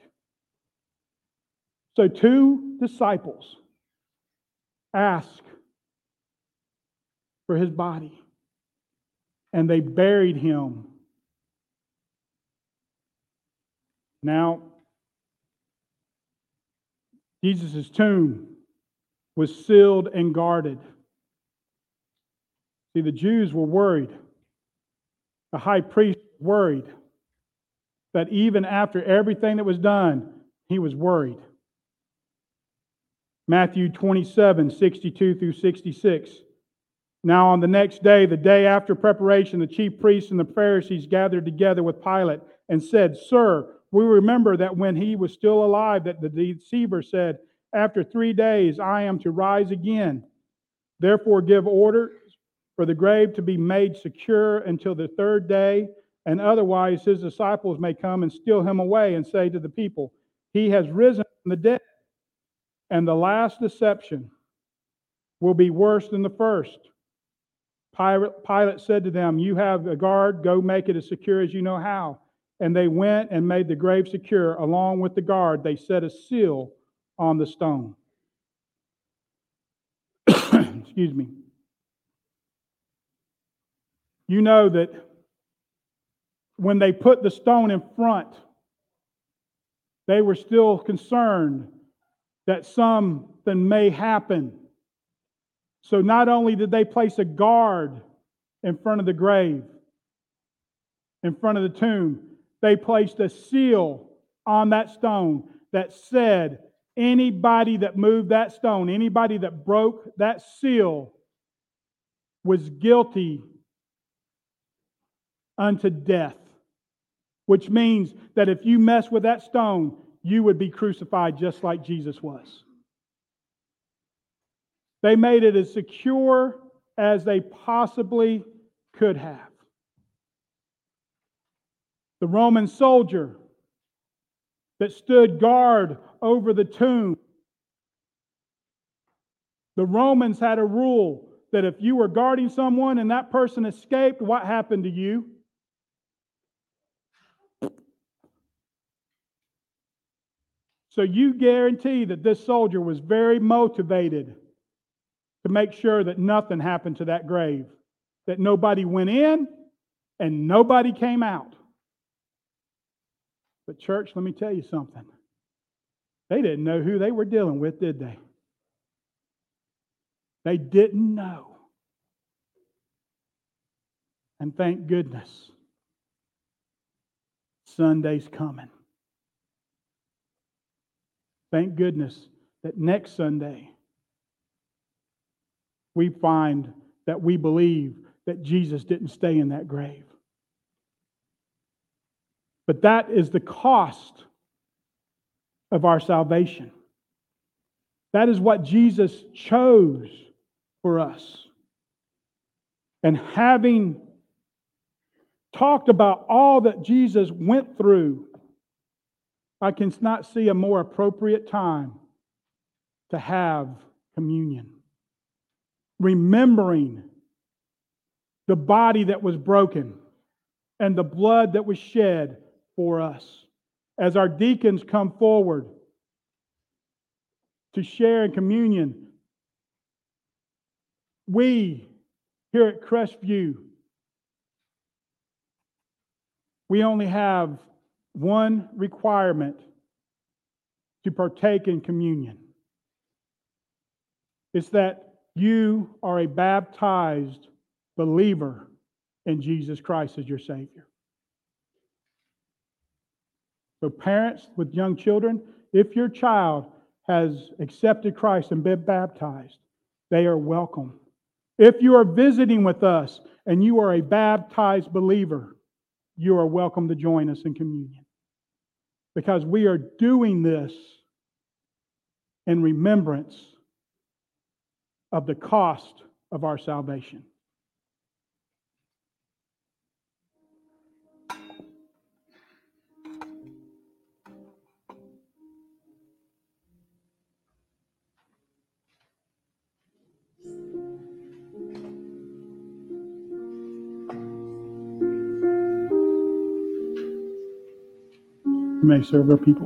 So two disciples asked for his body, and they buried him. Now, Jesus' tomb was sealed and guarded. See, the Jews were worried. The high priest was worried that even after everything that was done, he was worried. Matthew twenty-seven, sixty-two through sixty-six. Now on the next day, the day after preparation, the chief priests and the Pharisees gathered together with Pilate and said, Sir, we remember that when he was still alive, that the deceiver said, after three days I am to rise again. Therefore give orders for the grave to be made secure until the third day, and otherwise his disciples may come and steal him away and say to the people, he has risen from the dead. And the last deception will be worse than the first. Pilate said to them, you have a guard, go make it as secure as you know how. And they went and made the grave secure. Along with the guard, they set a seal on the stone. Excuse me. You know that when they put the stone in front, they were still concerned that something may happen. So not only did they place a guard in front of the grave, in front of the tomb, they placed a seal on that stone that said anybody that moved that stone, anybody that broke that seal was guilty unto death. Which means that if you mess with that stone, you would be crucified just like Jesus was. They made it as secure as they possibly could have. The Roman soldier that stood guard over the tomb. The Romans had a rule that if you were guarding someone and that person escaped, what happened to you? So you guarantee that this soldier was very motivated to make sure that nothing happened to that grave, that nobody went in and nobody came out. But church, let me tell you something. They didn't know who they were dealing with, did they? They didn't know. And thank goodness, Sunday's coming. Thank goodness that next Sunday we find that we believe that Jesus didn't stay in that grave. But that is the cost of our salvation. That is what Jesus chose for us. And having talked about all that Jesus went through, I can not see a more appropriate time to have communion. Remembering the body that was broken and the blood that was shed for us. As our deacons come forward to share in communion, we here at Crestview, we only have one requirement to partake in communion. It's that you are a baptized believer in Jesus Christ as your Savior. So parents with young children, if your child has accepted Christ and been baptized, they are welcome. If you are visiting with us and you are a baptized believer, you are welcome to join us in communion. Because we are doing this in remembrance of the cost of our salvation. You may serve our people.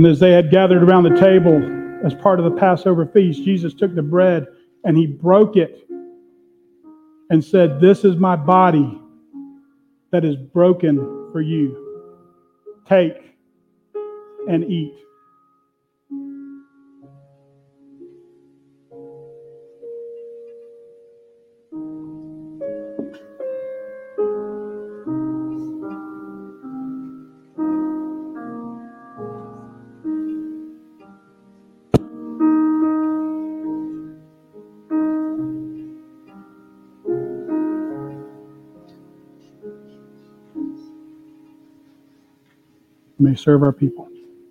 And as they had gathered around the table as part of the Passover feast, Jesus took the bread and he broke it and said, "This is my body that is broken for you. Take and eat." May serve our people.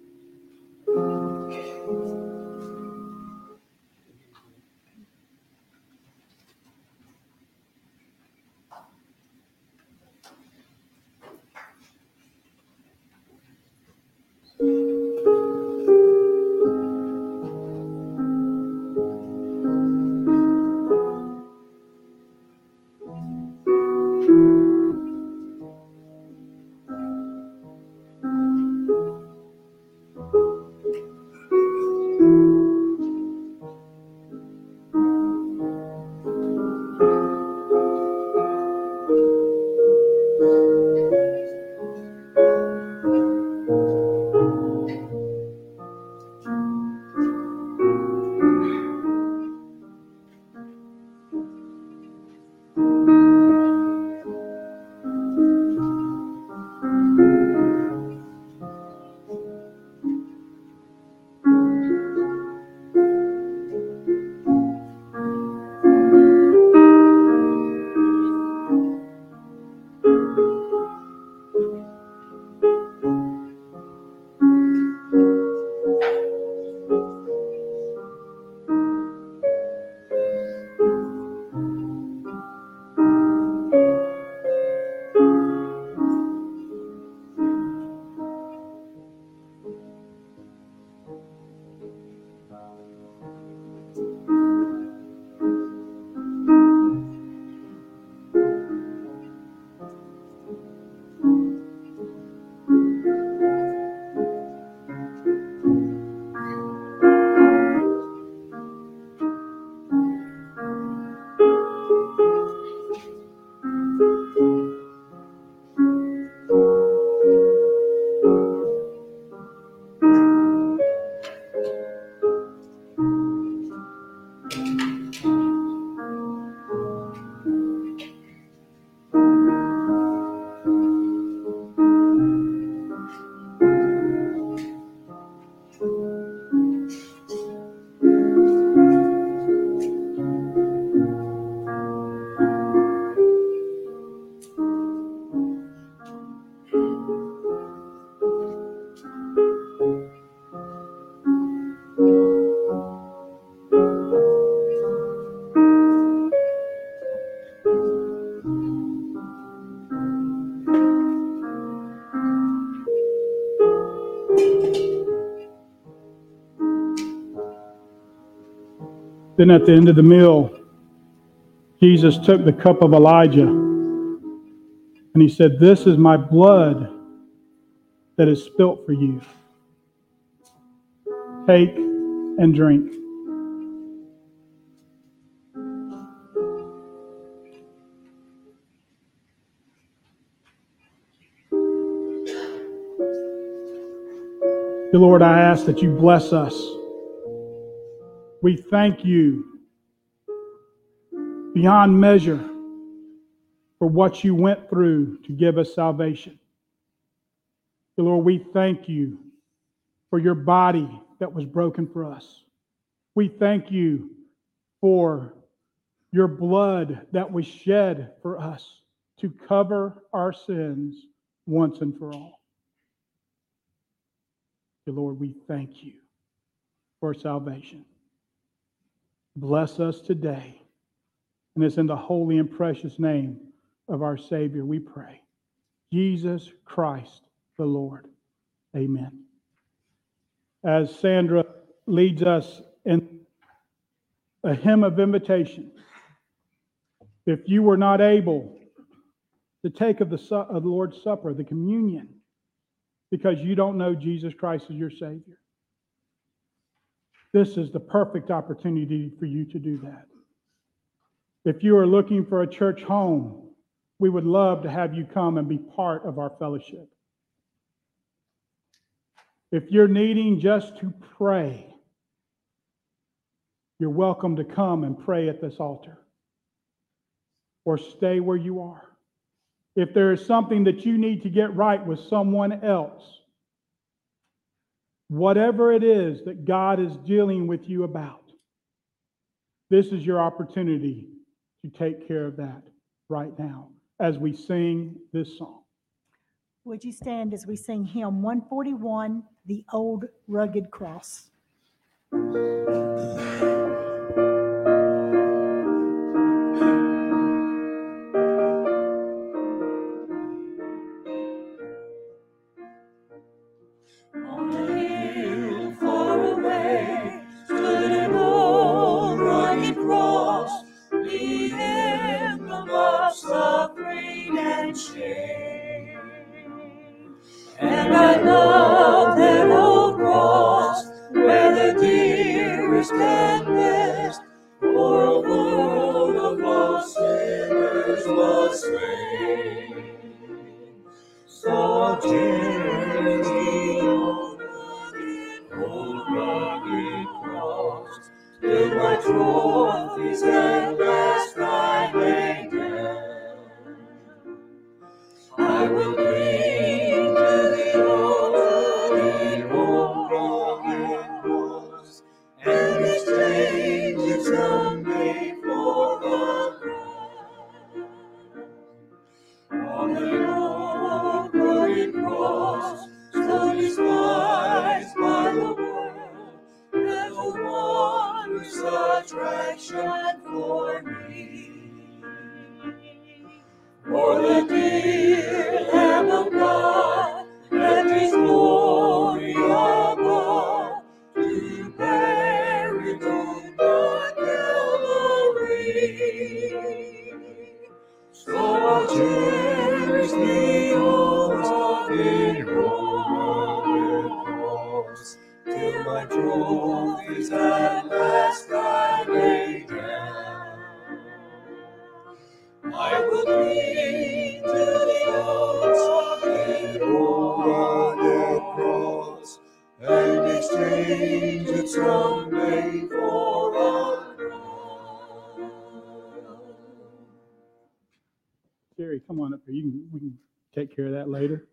Then at the end of the meal, Jesus took the cup of Elijah and he said, "This is my blood that is spilt for you. Take and drink." Dear Lord, I ask that you bless us. We thank you beyond measure for what you went through to give us salvation. Dear Lord, we thank you for your body that was broken for us. We thank you for your blood that was shed for us to cover our sins once and for all. Dear Lord, we thank you for salvation. Bless us today. And it's in the holy and precious name of our Savior we pray. Jesus Christ the Lord. Amen. As Sandra leads us in a hymn of invitation, if you were not able to take of the, of the Lord's Supper, the communion, because you don't know Jesus Christ as your Savior, this is the perfect opportunity for you to do that. If you are looking for a church home, we would love to have you come and be part of our fellowship. If you're needing just to pray, you're welcome to come and pray at this altar, or stay where you are. If there is something that you need to get right with someone else, whatever it is that God is dealing with you about, this is your opportunity to take care of that right now as we sing this song. Would you stand as we sing hymn one forty-one, The Old Rugged Cross? On a hill far away stood an old rugged cross, the emblem of suffering and shame. And I love that old cross where the dearest and best for a world of lost sinners was slain. So tears the old rugged, old rugged cross, till my trophies at last I lay down. I will cling to the old rugged, old rugged cross, and exchange it someday for a crown. On the old rugged cross, so despised by the world, as a wondrous attraction for me. For the dear Lamb of God left His glory above to bear it to the Calvary. So cherish the old rugged, rugged cross, till my trophies at last I lay down. I will cling to the old rugged, rugged cross, and exchange it someday for a crown. Sherry, come on up here. You can, we can take care of that later.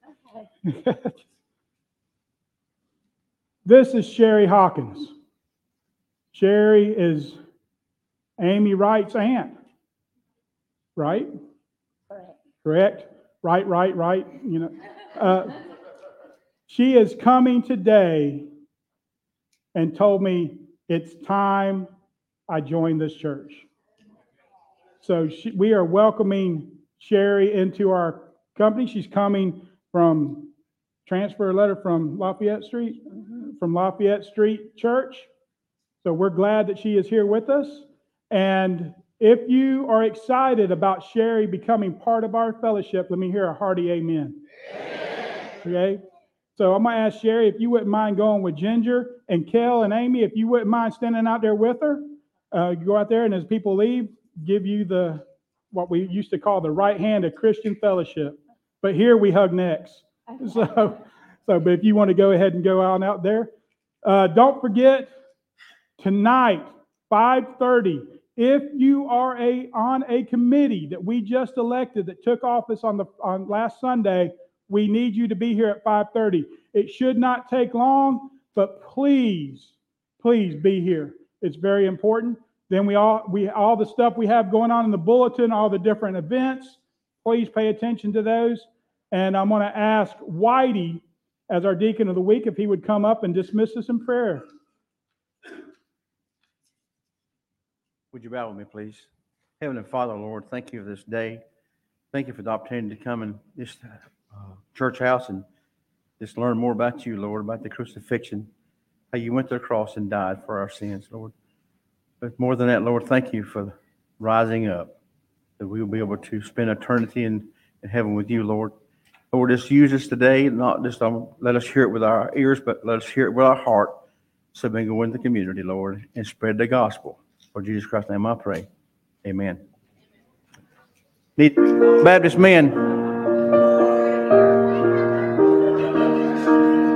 This is Sherry Hawkins. Sherry is Amy Wright's aunt, right? Correct. Correct. Right, right, right. You know, uh, she is coming today and told me it's time I join this church. So she, we are welcoming Sherry into our company. She's coming from transfer letter from Lafayette Street, from Lafayette Street Church. So we're glad that she is here with us. And if you are excited about Sherry becoming part of our fellowship, let me hear a hearty amen. Okay? So I'm going to ask Sherry if you wouldn't mind going with Ginger and Kel and Amy, if you wouldn't mind standing out there with her. Uh, go out there, and as people leave, give you the what we used to call the right hand of Christian fellowship. But here we hug necks. So, so, but if you want to go ahead and go out and out there. Uh, don't forget, tonight, five thirty, if you are a on a committee that we just elected that took office on the on last Sunday, we need you to be here at five thirty. It should not take long, but please, please be here. It's very important. Then we all we all the stuff we have going on in the bulletin, all the different events, please pay attention to those. And I'm going to ask Whitey, as our deacon of the week, if he would come up and dismiss us in prayer. Would you bow with me, please? Heavenly Father, Lord, thank you for this day. Thank you for the opportunity to come in this uh, church house and just learn more about you, Lord, about the crucifixion, how you went to the cross and died for our sins, Lord. But more than that, Lord, thank you for rising up, that we will be able to spend eternity in, in heaven with you, Lord. Lord, just use us today, not just um, let us hear it with our ears, but let us hear it with our heart. So we can go into the community, Lord, and spread the gospel. For Jesus Christ's name I pray. Amen. Need Baptist men.